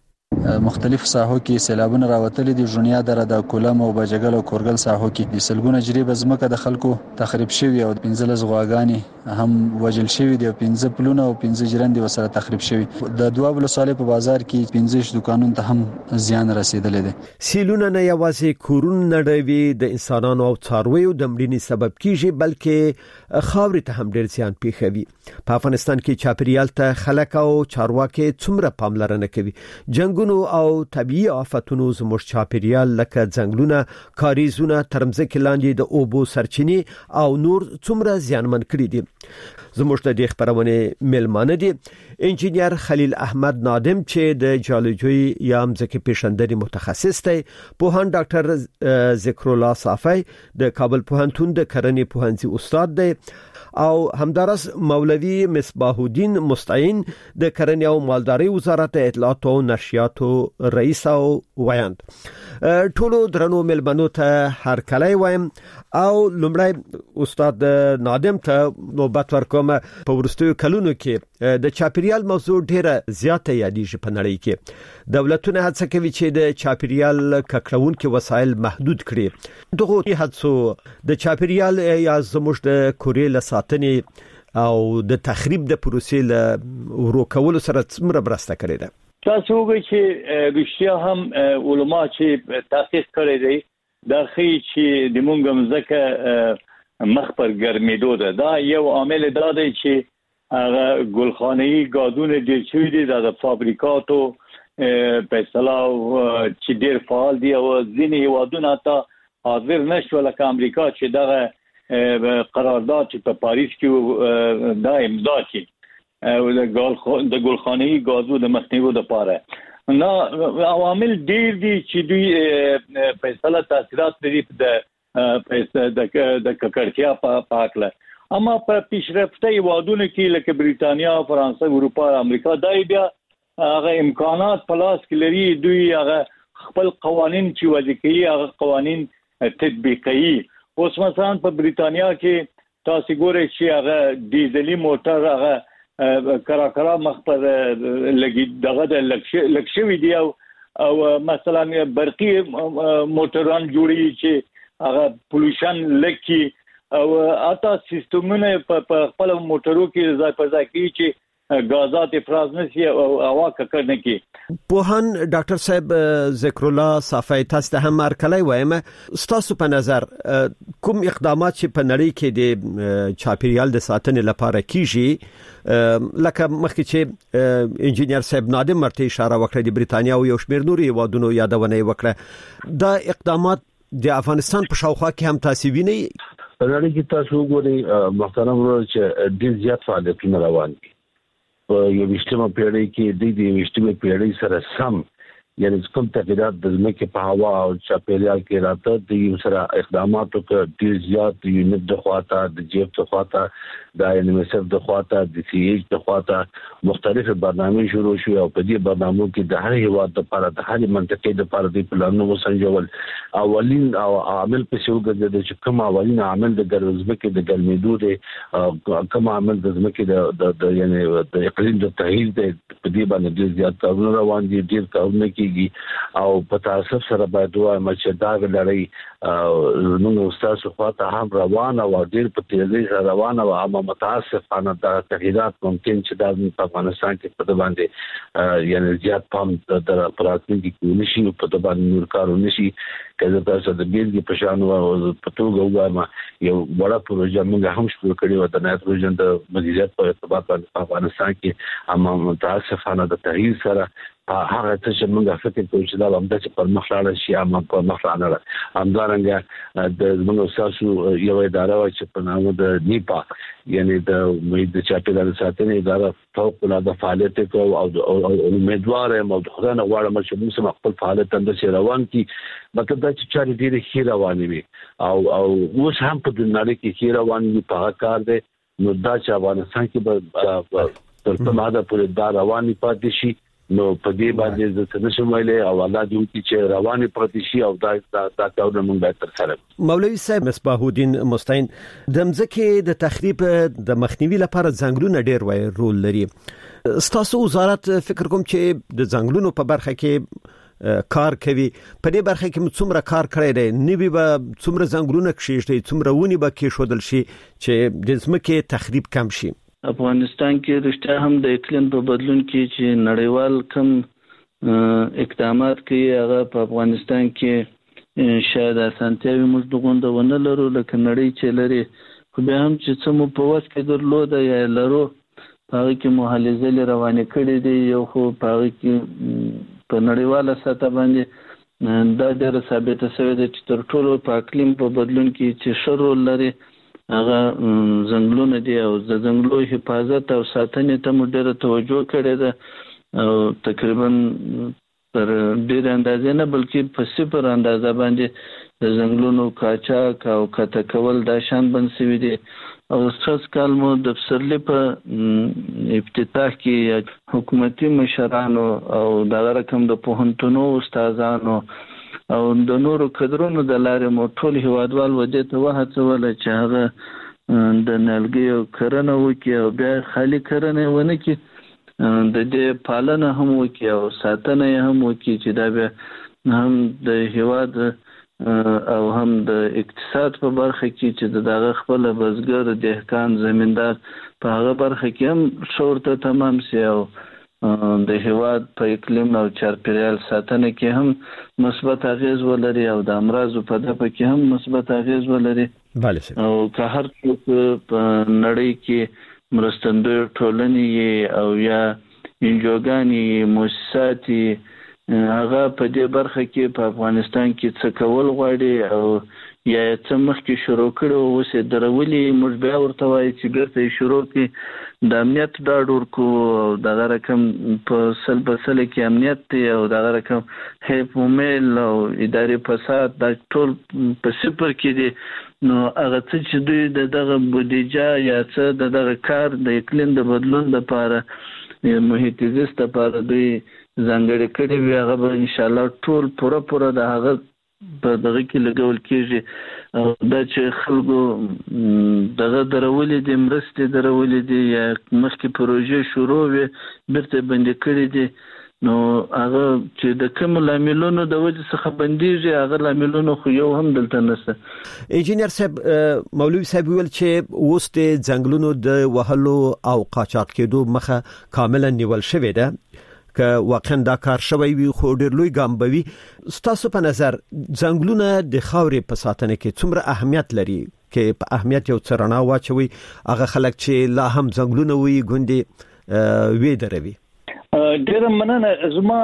مختلف ساحو کې سیلابونه راوتلي دي. ژونیا دره د کولم او بجګل او کورګل ساحو کې د سلګونه جریب زمکه د خلکو تخریب شوی او پنځه غواګانی هم وجل شوی دي او پنځه پلونه او پنځه جرندې وسره تخریب شوی. د دوه ولسوالۍ په بازار کې پنځه دکانونو ته هم زیان رسیدلی دی. سیلونه نه یوازې کورونه نړوي، د انسانانو او څارویو د مړینې سبب کیږي بلکې خاورې ته هم ډېر زیان پیښوي. په افغانستان کې چاپیریال ته خلک او چارواکي څومره پاملرنه کوي. جنگونو او طبيعي آفتونو زموږ چاپیریال لکه ځنګلونه، کاریزونه، ترمځکې لاندې د اوبو سرچینې او نور څومره زیانمن کړي دي. زموږ د دې خبرونه ملمانه دي انجینیر خلیل احمد نادم چې د جیولوژي یا مځکې پیژندنې متخصص دی، پوهاند ډاکټر ذکر الله صافی د کابل پوهنتون د کرنې پوهنځي استاد دی او همدارس مولوی مصباح الدین مستعین د کرنې او مالدارۍ وزارت اطلاعات او نشریاتو رئیس او ویاند. ټولو درنو ملمنو ته هر کله وایم او لومړی استاد نادم ته نوبت ورکوم. په ورستیو کلونو کې د چاپیریال موضوع ډیره زیاته یادېږي په نړۍ کې. دولتونه هڅه کوي چې د چاپیریال ککړونکو وسایل محدود کړي. دغه هڅو د چاپیریال یا زموږ د کورې له ساتنې او د تخریب د پروسې له ورکول سره څومره مرسته کړې ده؟ تاسو وګورئ چې رښتیا هم علما چې تحقیق کړی دی دا ښیي چې د موږ مځکه مخ پر ګرمېدو ده. دا یو عامل دا دی چې هغه ګلخانه‌ای ګازونه ډېر شوي دي د فابریکاتو په اصطلاح چې ډېر فعال دي او ځینې هیوادونه حتی حاضر نشو لکه امریکا چې دغه قرارداد چې په پاریس کې دا امضا کړي د ګلخانه‌ای ګازو د مخنیوي لپاره. نو عوامل ډېر دي چې دوی په اصطلاح تاثیرات لري د د ککړتیا په پاکله. اما په پیشرفته هیوادونو کې لکه بریتانیا، فرانسه، اروپا، امریکا دا بیا هغه امکانات په لاس کې لري، دوی هغه خپل قوانين چې وضع کوي هغه قوانين تطبیقوي. اوس مثلا په بریتانیا کې تاسو ګورئ چې هغه ډیزلي موټر هغه کرا کرا مخ پر لګي دغه د لکشوي دی او مثلا برقي موټران جوړي چې هغه پولوشن لکي او اته سیستمونه په خپل موټرو کې ځای په ځای کې چې غازات افراز نشي او هوا ککړ نه کی. پوهان ډاکټر صاحب ذکر الله صافی تاسو ته هم ارکلای وایم ستاسو په نظر کوم اقدامات چې په نړۍ کې د چاپیریال د ساتنې لپاره کیږي لکه مخکې چې انجینیر صاحب نادم مرته اشاره وکړه د بریتانیا او یو شمېر نورو هیوادونو یادونه وکړه دا اقدامات د افغانستان په شاوخوا کې هم تاسو وینئ؟ په نړۍ کې تاسو وګورئ محترم ورور چې ډېر زیات فعالیتونه روان دي په یو ویشتمه پیړۍ کې د دې ویشتمه پیړۍ سره سم یعنی کوم تغیرات د ځمکې په هوا او چاپیریال کې راته د یو سره اقدامات او ډیر زیات یونټ د خواته د جیب د خواته د ان ام اس اف د خواته د سی ایچ د خواته مختلف برنامه شروع شو او په دې برنامو کې د هر هیواد لپاره د هر منطقې لپاره د پلانونو وسنجول. اولین او عامل په څو ګرځي چې کوم اولین عامل د ګرځبکې د ګرمېدو دی کوم عامل د ځمکې د یعنی د اقلیم د تغییر دی په دې باندې ډیر زیات کارونه روان دي ډیر کارونه او په تاسف سره باید وایم چې دا غلړی نو استاد خواته هم روان او ډیر په تیزی سره روان او عامه متاسفانه د تغیرات ممکن چې د افغانستان کې په باندې یعنی زیات پام د پراتنګي کې نشي په د باندې نور کارونه نشي کله تاسو د بیلګې په شان او په توګه وایم یو وړه پروژه موږ هم شروع کړې و د نایتروجن د مدیریت په ارتباط باندې په افغانستان کې عامه متاسفانه د تغییر سره هغه څه چې موږ فکر کوو چې دا هم د پر مخ لاړ شي اما په مخ لاړ همدارنګه د موږ ساسو یو اداره و چې په نامه د نیپا یعنی د د چاپیریال ساتنې اداره فوق العاده فعالیت کوي او امیدوار یم او خدای نه غواړم چې موږ خپل فعالیت اندر روان کی مطلب دا چې چاري ډیره ښه روانې وي او او اوس هم په د نړۍ کې ښه روان دي په کار دی نو دا چې افغانستان کې به تر څو ماده پورې دا رواني پاتې شي نو په دې باندې د تنشم ویلې او الله دې چې رواني پاتې شي او دا دا کارونه موږ به تر سره. مولوي صاحب مصباح الدین مستعين د مځکې د تخریب د مخنیوي لپاره ځنګلونه ډېر وای رول لري. ستاسو وزارت فکر کوم چې د ځنګلونو په برخه کې کار کوي په دې برخه کې څومره کار کړی دی نیوی به څومره ځنګلونه کښېږدي څومره ونی به کېښودل شي چې د ځمکې تخریب کم شي؟ افغانستان کې رښتیا هم د اقلیم په بدلون کې چې نړیوال کم اقدامات کوي هغه په افغانستان کې شاید اسانتیاوي موږ دغونده ونه لرو لکه نړۍ چې لري خو بیا هم چې څه مو په وس کې درلوده یا لرو په هغه کې مو هلې ځلې روانې کړي دي یو خو په هغه کې په نړیواله سطح باندې دا ډېره ثابته شوې ده چې تر ټولو په اقلیم په بدلون کې چې ښه رول لري هغه ځنګلونه دي او د ځنګلو حفاظت او ساتنې ته مو ډېره توجه کړې ده او تقریبا تر ډېرې اندازې نه بلکې په صفر اندازه باندې د ځنګلونو قاچاق او قطع کول دا شان بند شوي دي او څس کال مو د پسرلي په افتتاح کې حکومتي مشرانو او دغه رقم د پوهنتونو استادانو او د نورو کډرونو د لارې مو ټول هیوادوال ودې ته وهڅول چې هغه د نیالګیو کرنه وکړي او بیا خالي کرنه ونه کړي د دې پالنه هم وکړي او ساتنه هم وکړي چې دا بیا هم د هیواد او هم د اقتصاد په برخه کې چې دغه خپل بزګر دهقان زمیندار په هغه برخه کې هم شورته تمام سي او د هیواد په اقلیم او چاپیریال ساتنه کې هم مثبت اغیز ولري او د امراض په دپه کې هم مثبت اغیز ولري. او که هر څوک په نړۍ کې مرستندوی ټولنې او یا انجوګانې مؤسساتي هغه په دې برخه کې په افغانستان کې څه کول غواړي او یا څه مخکې شروع کړي او اوس یې درولي، موږ بیا ورته وایو چې بیرته یې شروع کړي، د امنیت ډاډ ورکړو او دغه رقم په سل په سل کې امنیت دی او دغه رقم هیپ مومیل او اداري فساد دا ټول په صفر کې دي. نو هغه څه چې دوی د دغه بودیجه یا څه د دغه کار د اقلیم د بدلون لپاره محیط زیست لپاره دوی ځانګړي کړي وي، هغه به انشاءالله ټول پوره پوره د هغه په دغه کې لګول کېږي. دا چې خلکو دغه درولې دي، مرستې درولې دي یا مخکې پروژې شروع وي بیرته بندې کړي دي، نو هغه چې د کوم لاملونو د وجې څخه بندیږي هغه لاملونو خو یو هم دلته نشته. انجینر صاحب، مولوي صاحب ویل چې اوس د ځنګلونو د وهلو او قاچاق کېدو مخه کاملا نیول شوې ده، که واقعا دا کار شوی وي خو ډېر لوی ګام به وي. ستاسو په نظر ځنګلونه د خاورې په ساتنه کې څومره اهمیت لري؟ کې په اهمیت یو څه رڼا واچوي هغه خلک چې لا هم ځنګلونه وي ګوندې وی دروي. ډېر مننه. زما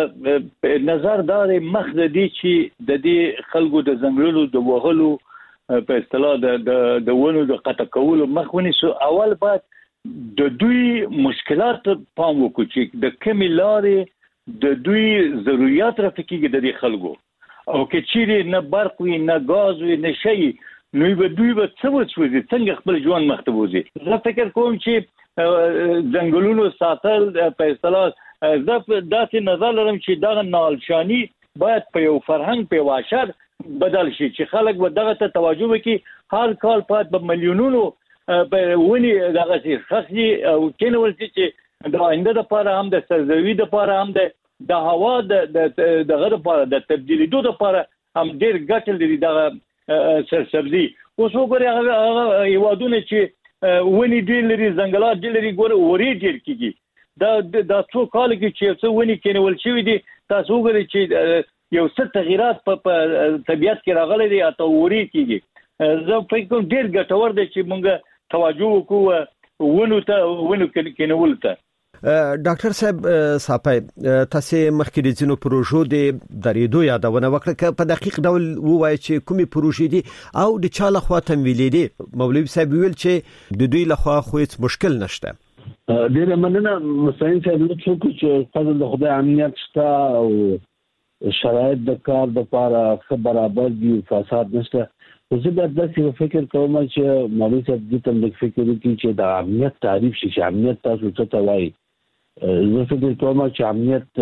نظر دا دی مخ د دې چې د دې خلکو د ځنګلونو د وهلو په اصطلاح د د ونو د قطع کولو مخ ونیسو. اول باید د دوی مشکلات پام وکړو چې د کومې لارې د دوی ضرورت رافقېږي د دې خلکو، او که چیرې نه برق وي نه غاز وي نه شي نو به دوی به څه وسوځي، څنګه خپل ژوند مخ ته وځي. زه فکر کوم چې ځنګلونو ساتل په اصطلاح زه داسې نظر لرم چې دغه نالشانی باید په یو فرهنګ په واشر بدل شي چې خلک به دغه ته توجه وکړي. هر کال باید په میلیونونو په ونی دغه څه خاصي او کینول چې د آینده لپاره هم د سرزوی لپاره هم د هوا د دغه لپاره د تبدیلی دوه لپاره هم ډیر ګټل دي دغه سرسبزي. اوس وګورئ هغه یوادونه چې ونی ډیر لري، ځنګلات ډیر لري، ګوره وری ډیر کیږي. دا د څو کال کې چې څو ونی کینول شوی دي، تاسو وګورئ چې یو څه تغیرات په طبیعت کې راغلي دي او وری کیږي. زه فکر کوم ډیر ګټور دی چې موږ توجه وکړو ونو ته ونو کینول ته. ډاکټر صاحب صاحب تاسو مخکې د ځینو پروژو د درېدو یادونه وکړه، که په دقیق ډول ووایي چې کومې پروژې دي او د چا لخوا تمویلې دي. مولوي صاحب ویل چې د دوی لخوا خو هیڅ مشکل نشته. ډېر مننه مستعین صاحب، لطف وکړئ چې فضل د خدای امنیت شته او شرایط د کار لپاره ښه برابر دي، فساد نشته. زه به داسې فکر کوم چې مولوي صاحب دې ته لږ فکر وکړي چې د امنیت تعریف شي چې امنیت تاسو څه ته وایي. زه فکر کوم چې امنیت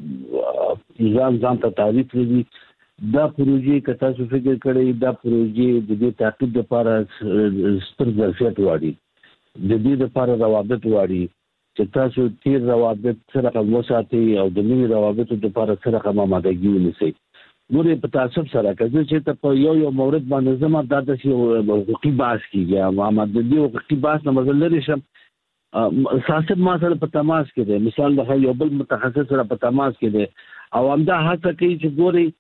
ځان ځان ته تعریف لري. دا پروژې که تاسو فکر کړئ دا پروژې د دې تعقیب لپاره ستر ظرفیت غواړي، د دې لپاره روابط غواړي چې تاسو تیر روابط سره وساتئ او د نوي روابطو لپاره سره آمادګي ونیسئ. ګورې په تعصب سره که زه چېرته په یو یو مورد باندې ځم دا داسې یو حقوقي بحث کېږي، ما د دې حقوقي بحث نه مزه لرې شم. سیاست ما سره په تماس کې دی، مثال د یو بل متخصص سره په تماس کې دی او همدا هڅه کوي چې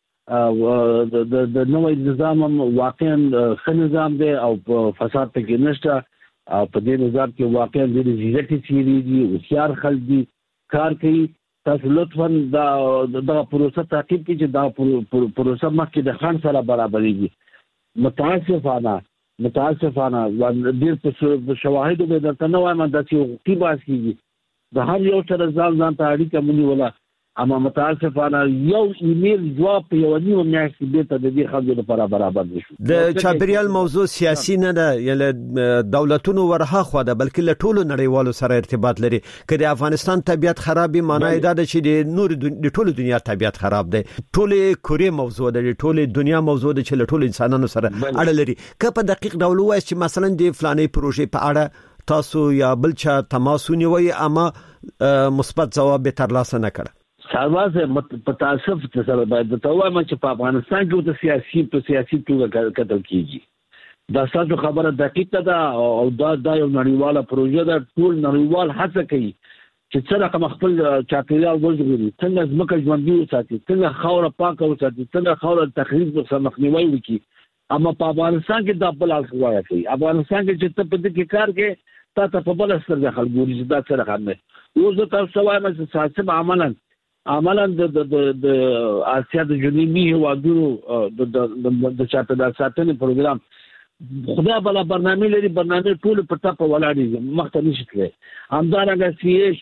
ګورئ د نوی نظام هم واقعا ښه نظام دی او فساد پکې نشته. په دې نظام کې واقعا ډېرې زیرکې څیرې دي، هوښیار خلک دي، کار کوي. تاسو لطفا دا دغه پروسه تعقیب کړئ چې دا پروسه مخکې د خان سره برابرېږي. متاسفانه متاسفانه ډېر په شواهدو به درته نه وایم داسې حقوقي بحث کېږي، د هر یو سره ځان ځان ته اړیکه ونیوله، اما متاسفانه یو ایمیل جواب په یو نیمه میاشت کې بیرته د دې خلکو لپاره برابر نشو. د چاپیریال موضوع سیاسي نه ده، یعنې دولتونو ورهاخوا ده بلکې له ټولو نړیوالو سره ارتباط لري. که د افغانستان طبیعت خراب وي معنی دا ده چې د نور د ټولو دنیا طبیعت خراب دی. ټولې کورې موضوع ده، د ټولې دنیا موضوع ده چې له ټولو انسانانو سره اړه لري. که په دقیق ډول وایي چې مثلا د فلانې پروژې په اړه تاسو یا بل چا تماس ونیوي اما مثبت ځواب به ترلاسه نه کړ. سارواز په تاسف سره باید ته وایم چې په افغانستان کې د سیاسي په سیاسي توګه قتل کیږي دا ستاسو خبره دقیقه ده او دا د یو نړیواله پروژه ده ټول نړیوال هڅه کوي چې څنګه خپل چاپیریال وژغوري څنګه ځمکه ژوندۍ وساتي څنګه خاوره پاکه وساتي څنګه خاوره تخریب څخه مخنیوي وکړي اما په افغانستان کې د بل الخوایا کوي افغانستان کې چې ته په دې کې کار کې تا ته په بل سترګه خلګوري چې دا څه رقم نه او زه تاسو وایم چې ساسب عملاً عملاً د د د آسیا د جنوبي هیوادونو د د چاپیریال ساتنې پروګرام خدای بل برنامه لري برنامه ټول په ټاپه ولاړې مخته نشي تللی همدارنګه سی ایچ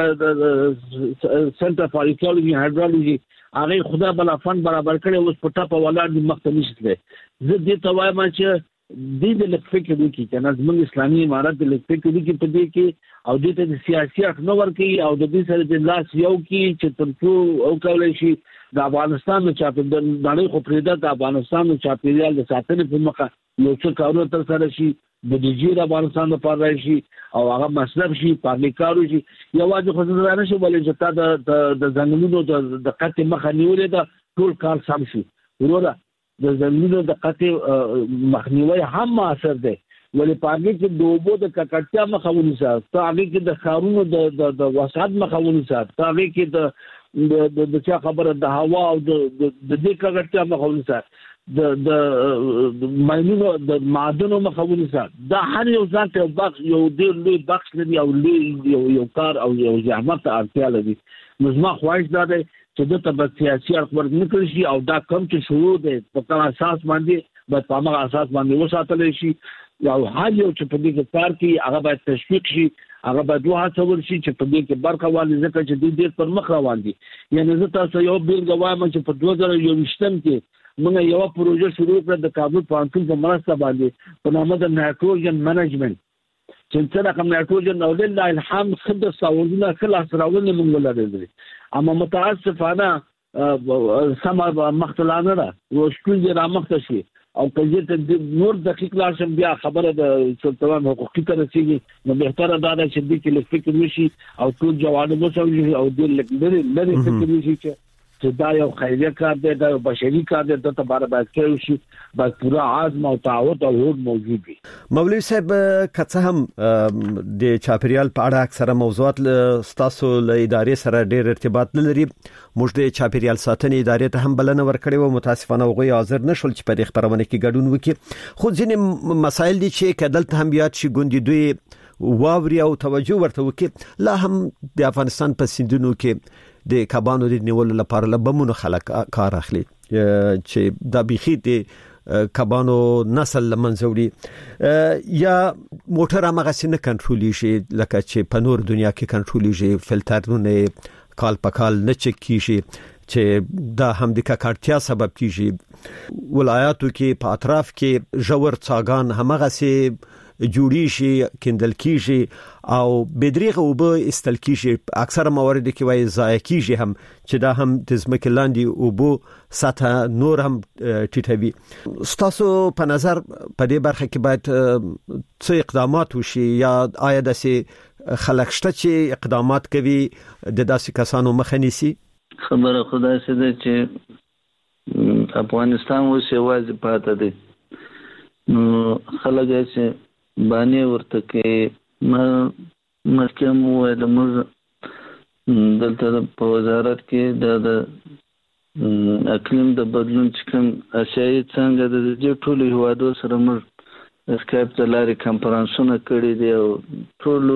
لکه سنټر فار ایکولوژي هایدرولوژي هغه خدای بل فن برابر کړي اوس په ټاپه ولاړې مخته نشي تللی زه دې ته وایم چې دې د لک فکر وکړي چې نظم اسلامي امارت د لک فکر وکړي په دې کې او دې ته د سیاسي حق نه ورکړي او د دې سره د لاس یو کې چې ترڅو او کولای شي د افغانستان د چاپیریال د نړۍ خو پرېدا د افغانستان د چاپیریال د ساتنې په مخه یو څه کارونه تر سره شي د دې د افغانستان لپاره راشي او هغه مصرف شي پالیکارو شي یوازې خو ځل نه شي ولې چې تا د ځنګلونو د قطع مخه نیولې ده ټول کار سم شي وروره د ځنګلونو د قطع مخنیوي هم موثر دی ولې پاګه کې د اوبو د ککړتیا مخه ونیسه پاګه کې د خارونو د د وسعت مخه ونیسه پاګه کې د د د چا خبره د هوا او د د دې ککړتیا مخه ونیسه د د ماینونو د معدنونو مخه ونیسه دا هر یو ځان ته بخش یو ډېر لوی بخش لري او یو یو کار او یو زحمت اړتیا لري نو زما خواهش دا دی چې د تبع سیاسي اړخ نه کړی شي او دا کم چې شروع دی په کوم اساس باندې باید په هغه اساس باندې وساتل شي او هر یو چې په دې کې کار کوي هغه باید تشویق شي هغه باید وهڅول شي چې په دې کې برخه والی ځکه چې دوی ډېر پر مخ روان دي یعنی زه تاسو یو بیلګه وایم چې په دوه زره یوویشتم کې موږ یو پروژه شروع کړه د کابل پوهنتون په مرسته باندې په نامه د نایټروجن منیجمنت چې څنګه کوم نایټروجن او لله الحمد خد ساوندونه کله سراونه موږ ولرل اما متاسفانه سما مختلانه ده او شکل دې را مخته شي او کله چې نور دقیق لاشم بیا خبره د سلطان حقوقي ته رسیږي نو بهتره دا ده چې دې کې فکر وشي او ټول جواب وسوي او دې لري لري فکر وشي چې دا یو خیریه کار دی دا یو بشري کار دی د تباره باید کړی شي باید پوره عزم او تعهد او هوډ موجود وي مولوي صاحب کڅه هم د چاپیریال په اړه اکثره موضوعات ستاسو له ادارې سره ډېر ارتباط لري موږ د چاپیریال ساتنې ادارې ته هم بلنه ورکړې و متاسفانه هغه حاضر نشول چې په دې خبرونه کې ګډون وکړي خو ځینې مسایل دي چې کدلته هم یاد شي ګوندې دوی واوري او توجه ورته وکړي لا هم د افغانستان په سیندونو کې د کبانو د نیولو لپاره لبمونو خلک کار اخلي چې د بيخي د کبانو نسل لمنځوري یا موټر هغه سینه کنټرولي شي لکه چې په نور دنیا کې کنټرولي شي فلټرونه کال په کال نه چک کیږي چې دا هم د ککړتیا سبب کیږي ولایاتو کې په اطراف کې ژور څاګان همغه سي جوړی شي کندل کیږي او بدریغه وب استل کیږي اکثره موارد کې وایي ضایع کیږي هم چې دا هم د ځمکې لاندې وب سطح نور هم ټیټوي ستاسو په نظر په دې برخه کې باید څه اقدامات وشي یا آیا داسې خلک شته چې اقدامات کوي د داسې کسانو مخه نیسي خبره خدای سي ده چې افغانستان اوس یوازې پاتې دی نو خلک یې باندې ورته کې ما مخکې مو د موږ دلته په وزارت کې د اقلیم د بدلون چې کوم اساسي څنګه د دې ټولو هوادو سره موږ اسکایپ د لارې کانفرنسونه کړي دي او ټولو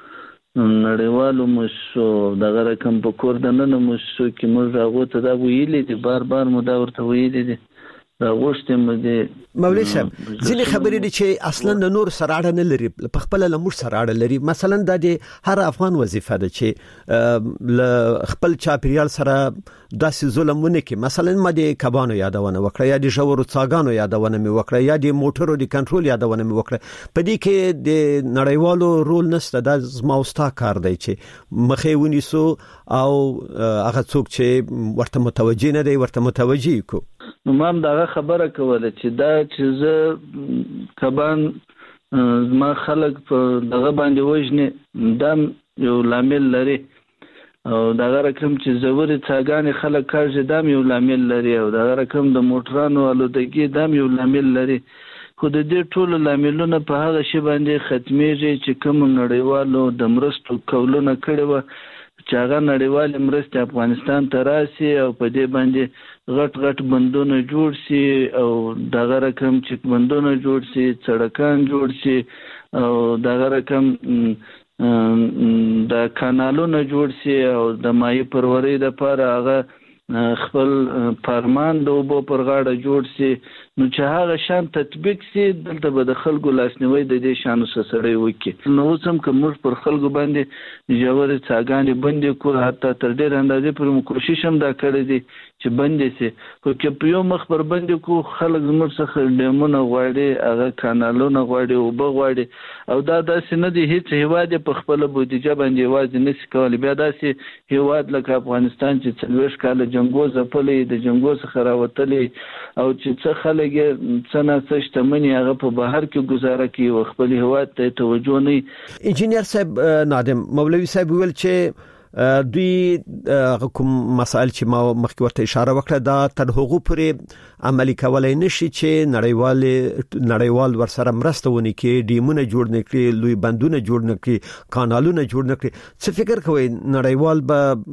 نړیوالو مشو دغه رقم په کور د نن مشو کې موږ هغه ته دا ویلې دي بار بار مو دا ورته ویلې دي راغوشته مده مولوي صاحب ځینې خبرې دي چې اصلا د نور سره اړه نه لري په خپل لمر سره اړه لري مثلا د هر افغان وظیفه ده چې ل خپل چاپیریال سره داسې ظلمونه کې مثلا ما د کبانو یادونه وکړه یا د ژورو څاګانو یادونه مې وکړه یا د موټرو د کنټرول یادونه مې وکړه په دې کې د نړیوالو رول نشته د زموستا کار دی چې مخې ونیسو او هغه څوک چې ورته متوجي نه دی ورته متوجي کو نو مام دغه خبره کوله چې دا چې زه کبان زما خلک په دغه باندې وژنې دا یو لامل لري او دغه رقم چې زوري څاګانې خلک کاږي دا یو لامل لري او دغه رقم د موټرانو الودګي دا یو لامل لري. خو د دې ټولو لاملونه په هغه شی باندې ختمېږي چې کوم نړیوالو د مرستو کولونه کړي و چې هغه نړیوال مرستې افغانستان ته راسي او په دې باندې غټ غټ بندونه جوړ شي او دغه رقم چې بندونه جوړ شي سړکان جوړ شي او دغه رقم د کانالونو جوړ شي او د مایع پروري لپاره هغه خپل پارمان د اوبو پر غاړه جوړ شي نو چې هغه شان تطبیق شي دلته به د خلکو لاسنیوي د دې شانو سره وکړي. نو اوس هم که موږ پر خلکو باندې ژورې څاګانې بندې کړو حتی تر ډېر اندازې پورې مو کوشش هم دا کړی دی چې بندې شي خو که په یو مخ پر بندې کړو خلک زموږ څخه ډیمونه غواړي هغه کانالونه غواړي اوبه غواړي او دا داسې نه دی هیڅ هیواد په خپله بودیجه باندې یوازې نشي کولی. بیا داسې هیواد لکه افغانستان چې څلوېښت کاله جنګو ځپلی د جنګو څخه راوتلی او چې څه خلک څه نه څه شتمني هغه په بهر کې ګزاره کوي او خپل هیواد ته توجه نه. انجینیر صاحب نادم مولوي صاحب ویل چې دوی کوم مسائل چې ما مخکې ورته اشاره وکړه دا تر هغو پورې عملي کولای نشي چې نړیوال نړیوال ورسره مرسته ونی کې ډیمونه جوړ نه کړي لوی بندونه جوړ نه کړي کانالونه جوړ نه کړي. څه فکر کوئ نړیوال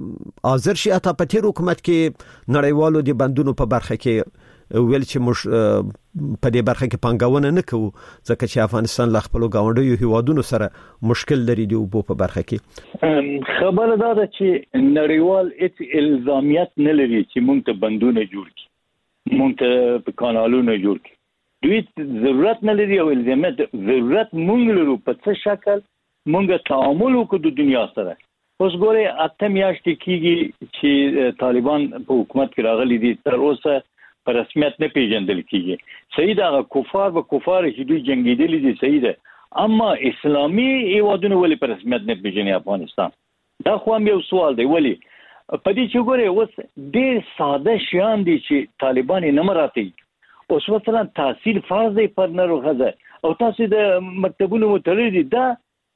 به حاضر شي اته په تیر حکومت کې نړیوالو د بندونو په برخه کې ویل چې موږ په دې برخه کې پانګونه نه کوو ځکه چې افغانستان له خپل گاونډیو هیوادونو سره مشکل لري د اوبو په برخه کې. خبره دا ده چې نړیوال هیڅ الزامیت نه لري چې موږ ته بندونه جوړ کړي موږ ته کانالونه جوړ کړي. دوی ضرورت نه لري او الزامیت ضرورت موږ لرو په څه شکل موږ تعامل وکړو د دنیا سره. اوس ګوره اته میاشتې کېږي چې طالبان په حکومت کې راغلي دي تر اوسه په رسمیت نه پیژندل کیږي. صحیح ده کفار به کفار چې دوی جنگیدلي دي صحیح ده اما اسلامي هیوادونه ولې په رسمیت نه پیژني افغانستان؟ دا خو هم یو سوال دی. ولی په دې چې ګوره اوس ډېر ساده شیان دي چې طالبان یې نه مراعتوي. اوس مثلا تحصیل فرض دی پر نر او ښځه او تاسو د مکتبونو متړلي دي دا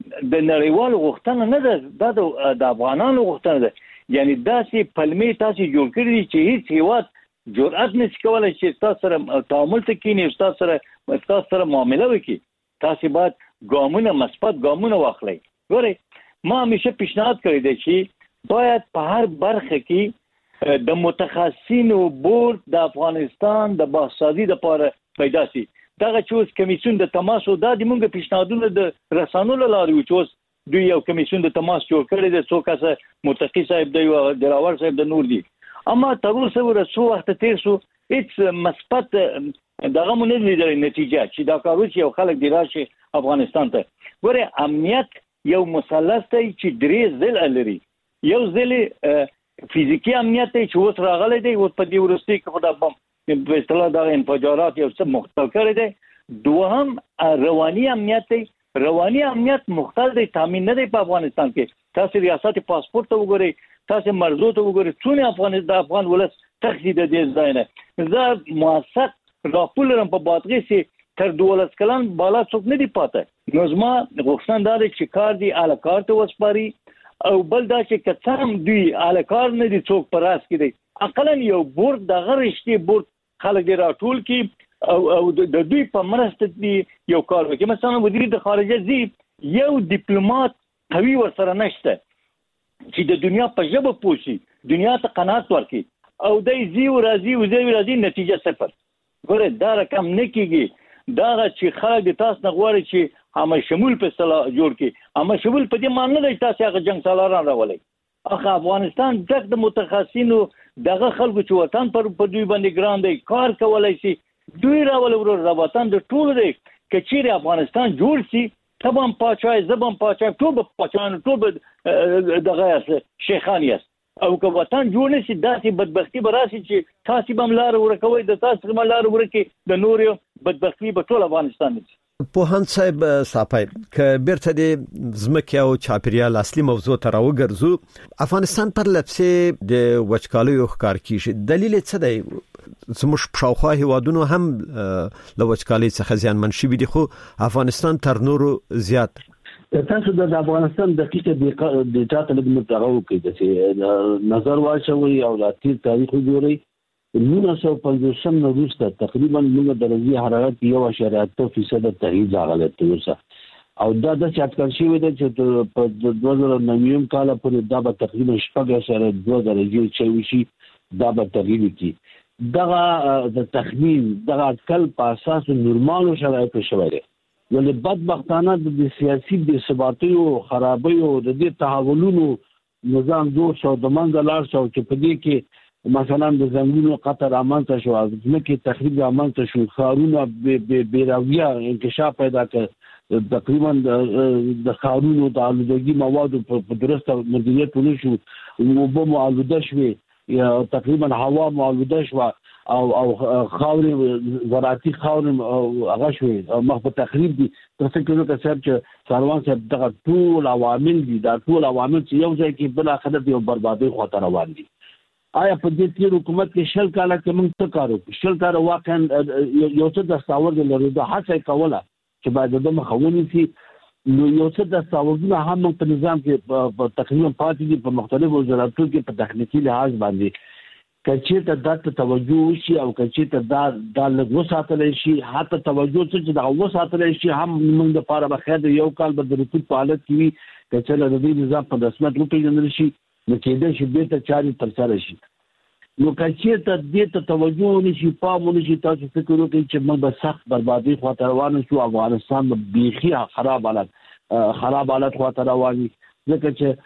د نړیوالو غوښتنه نه ده دا د افغانانو غوښتنه ده. یعنی داسې پلمې تاسو جوړ کړي دي چې هیڅ هیواد جرأت نشي کولای چې تاسو سره تعامل ته کینی تاسو سره تاسو سره معامله وکړي. تاسو باید ګامونه مثبت ګامونه واخلئ. ګوره ما همیشه پیشنهاد کړی دی چې باید په هر برخه کې د متخصصینو بورډ د افغانستان د بحث‌سازي لپاره پیدا شي. دغه چې اوس کمیسیون د تماس او د موږ پیشنهادونه د رسانو لاري و چې اوس دوی یو کمیسیون د تماس جوړ کړی دی څو کسه متقی صاحب دی او دراور صاحب د نور دی اما تر اوسه ورسو وخت تیر شو هیڅ مثبت دغه مونږ نه لیدل نتیجه چې دا کارو چې یو خلک دی راشي افغانستان ته. ګوره امنیت یو مثلث دی چې درې ضلع لري. یو ضلع فزیکی امنیت دی چې اوس راغلی دی اوس په دې ورستي کې خدا بم په اصطلاح د انفجارات یو څه مختل کړی دی. دوهم رواني امنیت دی. رواني امنیت مختل دی تامین نه دی په افغانستان کې. تاسو ریاست پاسپورت ته وګورئ تاسو مرزو ته وګورئ څونه افغان د افغان ولس تخزید دي ځای نه زه موثق راپور لرم په باطغي سي تر دولس کلن بالا څوک نه دی پاته. نو زما غوښتنه دا ده چې کار دی اعلی کار ته وسپاري او بل دا چې کڅام دوی اعلی کار نه دی څوک پر راس کې دی اقلا یو بورډ د غرشتي بورډ خلک دی راټول کی او او د دوی په مرسته دی یو کار وکړي. مثلا وزیر د خارجه زی یو ډیپلوماټ قوي ورسره نشته چې د دنیا په ژبه پوښي دنیا ته قناعت ورکړي او دای زی او راضي او زی راضي نتیجه صفر. ګوره دا رقم نه کیږي. دا چې خلک د تاسو نه غواړي چې هم شمول په صلاح جوړ کړي هم شمول په دې معنی نه تاسو هغه جنگ سالاران راولي. اخه افغانستان دغه د متخصصینو دغه خلکو چې وطن پر په دوی باندې ګران دی کار کولای شي دوی راول ورو وطن د ټول دی کچېره افغانستان جوړ شي طبعا پاچای زبم پاچای ټول په پاچان ټول دغه شیخانیت او که وطن جوړ نشي داسې بدبختی به راشي چې تاسو به ملار ورکوي د تاسو ملار ورکي د نور بدبختی به ټول افغانستان نشي. پوهان صاحب صافای ک بیرته د زمکه او چاپیریال اصلي موضوع ته راوګرځو افغانستان پر لپسه د وچکالیو ښکار کیږي دلیل څه دی؟ زموږ شاوخوا هیوادونو هم له وچکالۍ څخه زیانمن شوي دي خو افغانستان تر نورو زیات. تاسو د افغانستان دقیقه د ډیټا ته لږ متغو کې چې نظر واچوي او راتیر تاریخ وګوري نو څو پنځوسم نو وروسته تقریبا موږ درجه حرارت یو اشاریه اته فیصد تغییر راغلی تر او دا د چاټکر شوی دی چې په دوه زره نهم کال پورې دا به تقریبا شپږ اشاریه دوه درجه چوي شي دا به تغییر کی دغه د تخمین دغه اټکل په اساس نورمالو شرایطو شوی دی ولې بدبختانه د سیاسي بې ثباتۍ او خرابۍ او د دې تحولونو نظام جوړ شو د منځه لاړ شو چې په دې کې مثلا د زنګونو قطر رامنځته شو ځمکې تخریب رامنځته شو ښارونه بېراویه انکشاف پیدا کړ تقریبا د ښارونو د آلودګي موادو په درسته مدیریت ونه شو اوبه مو آلوده شوې یا تقریبا هوا مو آلوده شوه او او خاورې زراعتي خاورې هغه شوې مخ په تخریب دي تاسو کله که صاحب چې سروان صاحب دغه ټول عوامل دي دا ټول عوامل چې یو ځای کې بل اخر د بربادي خطر روان دي آیا په دې تیر حکومت کې شل کاله کې موږ څه کارو شل کاله واقعا یو څه د استاور لري د هڅه کوله چې باید د مخاوني سي نو یو څه د استاورونه هم په نظام کې تقریبا پاتې دي په مختلفو وزارتونو کې په تخنیکی لحاظ باندې کچې ته د توجه شي او کچې ته د د لږ ساتل شي حتی توجه چې د و ساتل شي هم موږ د پاره بخیر یو کال به د رکود په حالت کې وي چې له دې نظام په رسمیت وپیژندل شي نو کېدای شي به ته چاري تر سره شي نو کچې ته دې ته توجه نشي پام نشي تاسو فکر وکړئ چې موږ به سخت بربادي خواته روان شو افغانستان به بيخي خراب حالت خراب حالت خواته روان ځکه چې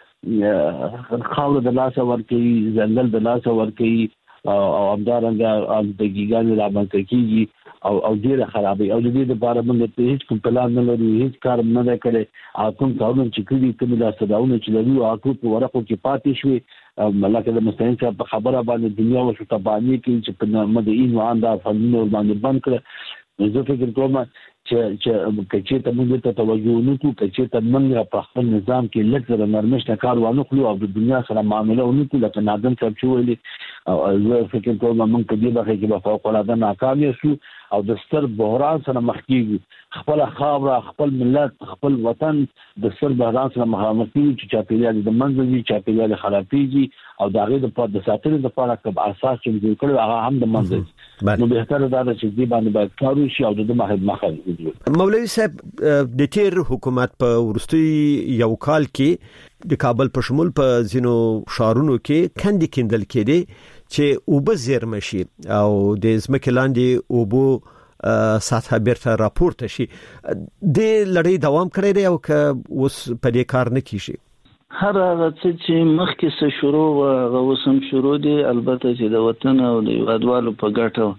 خاور د لاس ورکي ځنګل د لاس ورکي او همدارنګه د ګیګان را باندې کیږي او او ډیره خرابې او د دې لپاره موږ ته هیڅ کوم پلان نه لرو هیڅ کار نه کړی او کوم کارونه چې کړي کوم د صداونه چې لري او ټول په ورقو کې پاتې شوي ملکه د مستعين صاحب په خبره باندې دنیا وشو تبانی کې چې په مدین وان دا فنون باندې بند کړ زه فکر کوم چې چې کچې ته موږ ته توجه ونکړو کچې ته موږ په خپل نظام کې لږ نرمښت کار ونکړو او د دنیا سره معامله ونکړو لکه نادم صاحب چې ویلي او زه فکر کوم موږ په دې برخه کې به فوق العاده ناکام شو او د ستر بحران سره مخ کیږو خپل خاور خپل ملت خپل وطن د ستر بحران سره مخامخ کیږي چې چاپیریال د منځوي چاپیریال خرابېږي او د هغه د پاره د ساتلو لپاره کوم اساس چې جوړ کړو هغه هم د منځوي نو به تر دا چې دې باندې باید کار وشي او د مخه مخه مولوي صاحب د تیر حکومت په ورستي یو کال کې د کابل په شمول په زینو شارونو کې کندې کېندل کېدي چې اوبه زیرمه شي او د ځمکې لاندې اوبه سطح بیرته راپورته شي د لړۍ دوام کړی دی او که اوس په دې کار نه کیږي هر هغه چې مخکې څه شروع و هغه اوس هم شروع دي البته چې د وطن او د هیوادوالو په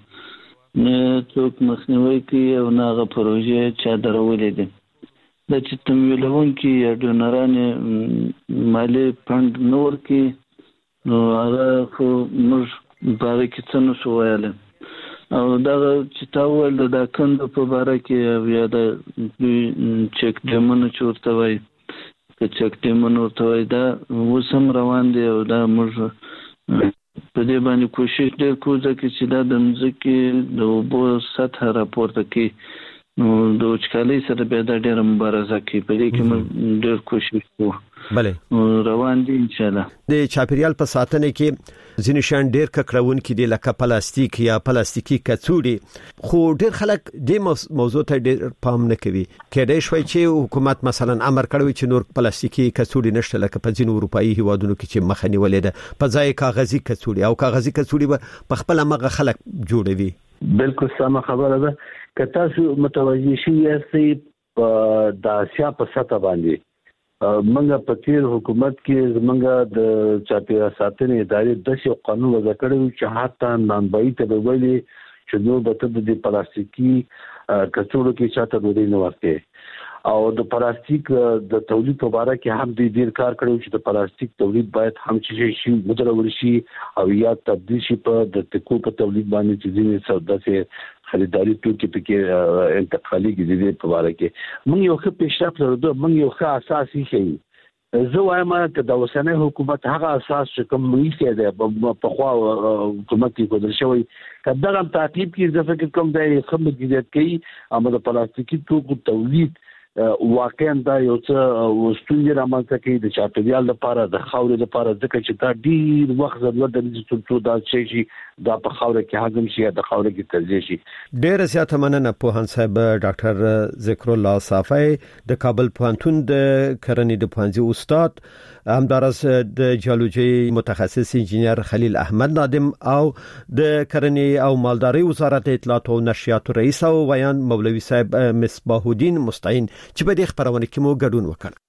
ګټه نه څوک مخنیوي کوي او نه هغه پروژې چا درولې دي د چې تمویلونکي یا ډونرانې مالي فند نور کې نو هغه خو موږ باره کې څه نشو ویلی او دغه چې تا وویل د دا کندو په باره کې یا د دوی چک ډیمونو چې ورته وایي که چک ډیمونو ورته وایي دا اوس هم روان دی او دا موږ په دې باندې کوشش ډېر کوو ځکه چې دا د مځکې د اوبو سطحه راپورته کوي نو د وچکالۍ سره بیا دا ډېره مبارزه کوي په دې کې موږ ډېر کوشش کوو بله روان دي ان شاء الله د چاپیریال په ساتنه کې ځینې شان ډېر ککړون کې دي لکه پلاستیک یا پلاستیکي کڅوړي خو ډېر خلک د موضوع ته ډېر پام نه کوي کېدای شوی چې حکومت مثلا امر کړی چې نور پلاستیکي کڅوړي نشته لکه په ځینو اروپایي هیوادونو کې چې مخه نیولې ده په ځای کاغذي کڅوړي او کاغذي کڅوړي به په خپل مغه خلک جوړوي بالکل سم خبره ده که تاسو متوجي شئ چې د آسیا په سطح باندې منګه په تیر حکومت کې زمونږه د چاپیریال ساتنې ادارې د شی قانون وضع کړی چې حتی نانبای ته ویلي چې نو به د پلاستیکي کڅوړو کې چاته ډوډۍ نه ورکړي او د پلاستیک د تولید په اړه کې هم د ډیر کار کړو چې د پلاستیک تولید باید هم چې شي مدرول شي او یا تبدیل شي په د تکو په تولید باندې چې ځینې سودا سي خریداري توکي په انتقالي کې د په اړه کې موږ یو ښه پیشرفت لرو موږ یو ښه اساسي شي زه وایم چې د اوسنۍ حکومت هغه اساس چې کوم ویسه ده په خوا حکومت کې بدل شوی کله تعقیب کې ځکه کوم د خدمت جديت کوي اما د پلاستیکي توکو تولید واقعا دا یو څه وستونګي رامنځته کوي د چاپیریال لپاره د خاورې لپاره ځکه چې دا ډیر وخت ضرورت دی چې دا شي دا په خاورې کې هضم شي د خاورې کې ترځي شي. ډیر زیاته مننه پوهان صاحب ډاکټر ذکر الله صافی د کابل پوهنتون د کرنې د پوهنځي استاد، همدارس د جیولوژي متخصص انجینر خلیل احمد نادم او د کرنې او مالداري وزارت اطلاعات او نشریات رئیس او ویان مولوی صاحب مصباح الدین مستعین چې په دې خبرونه کې مو ګډون وکړ.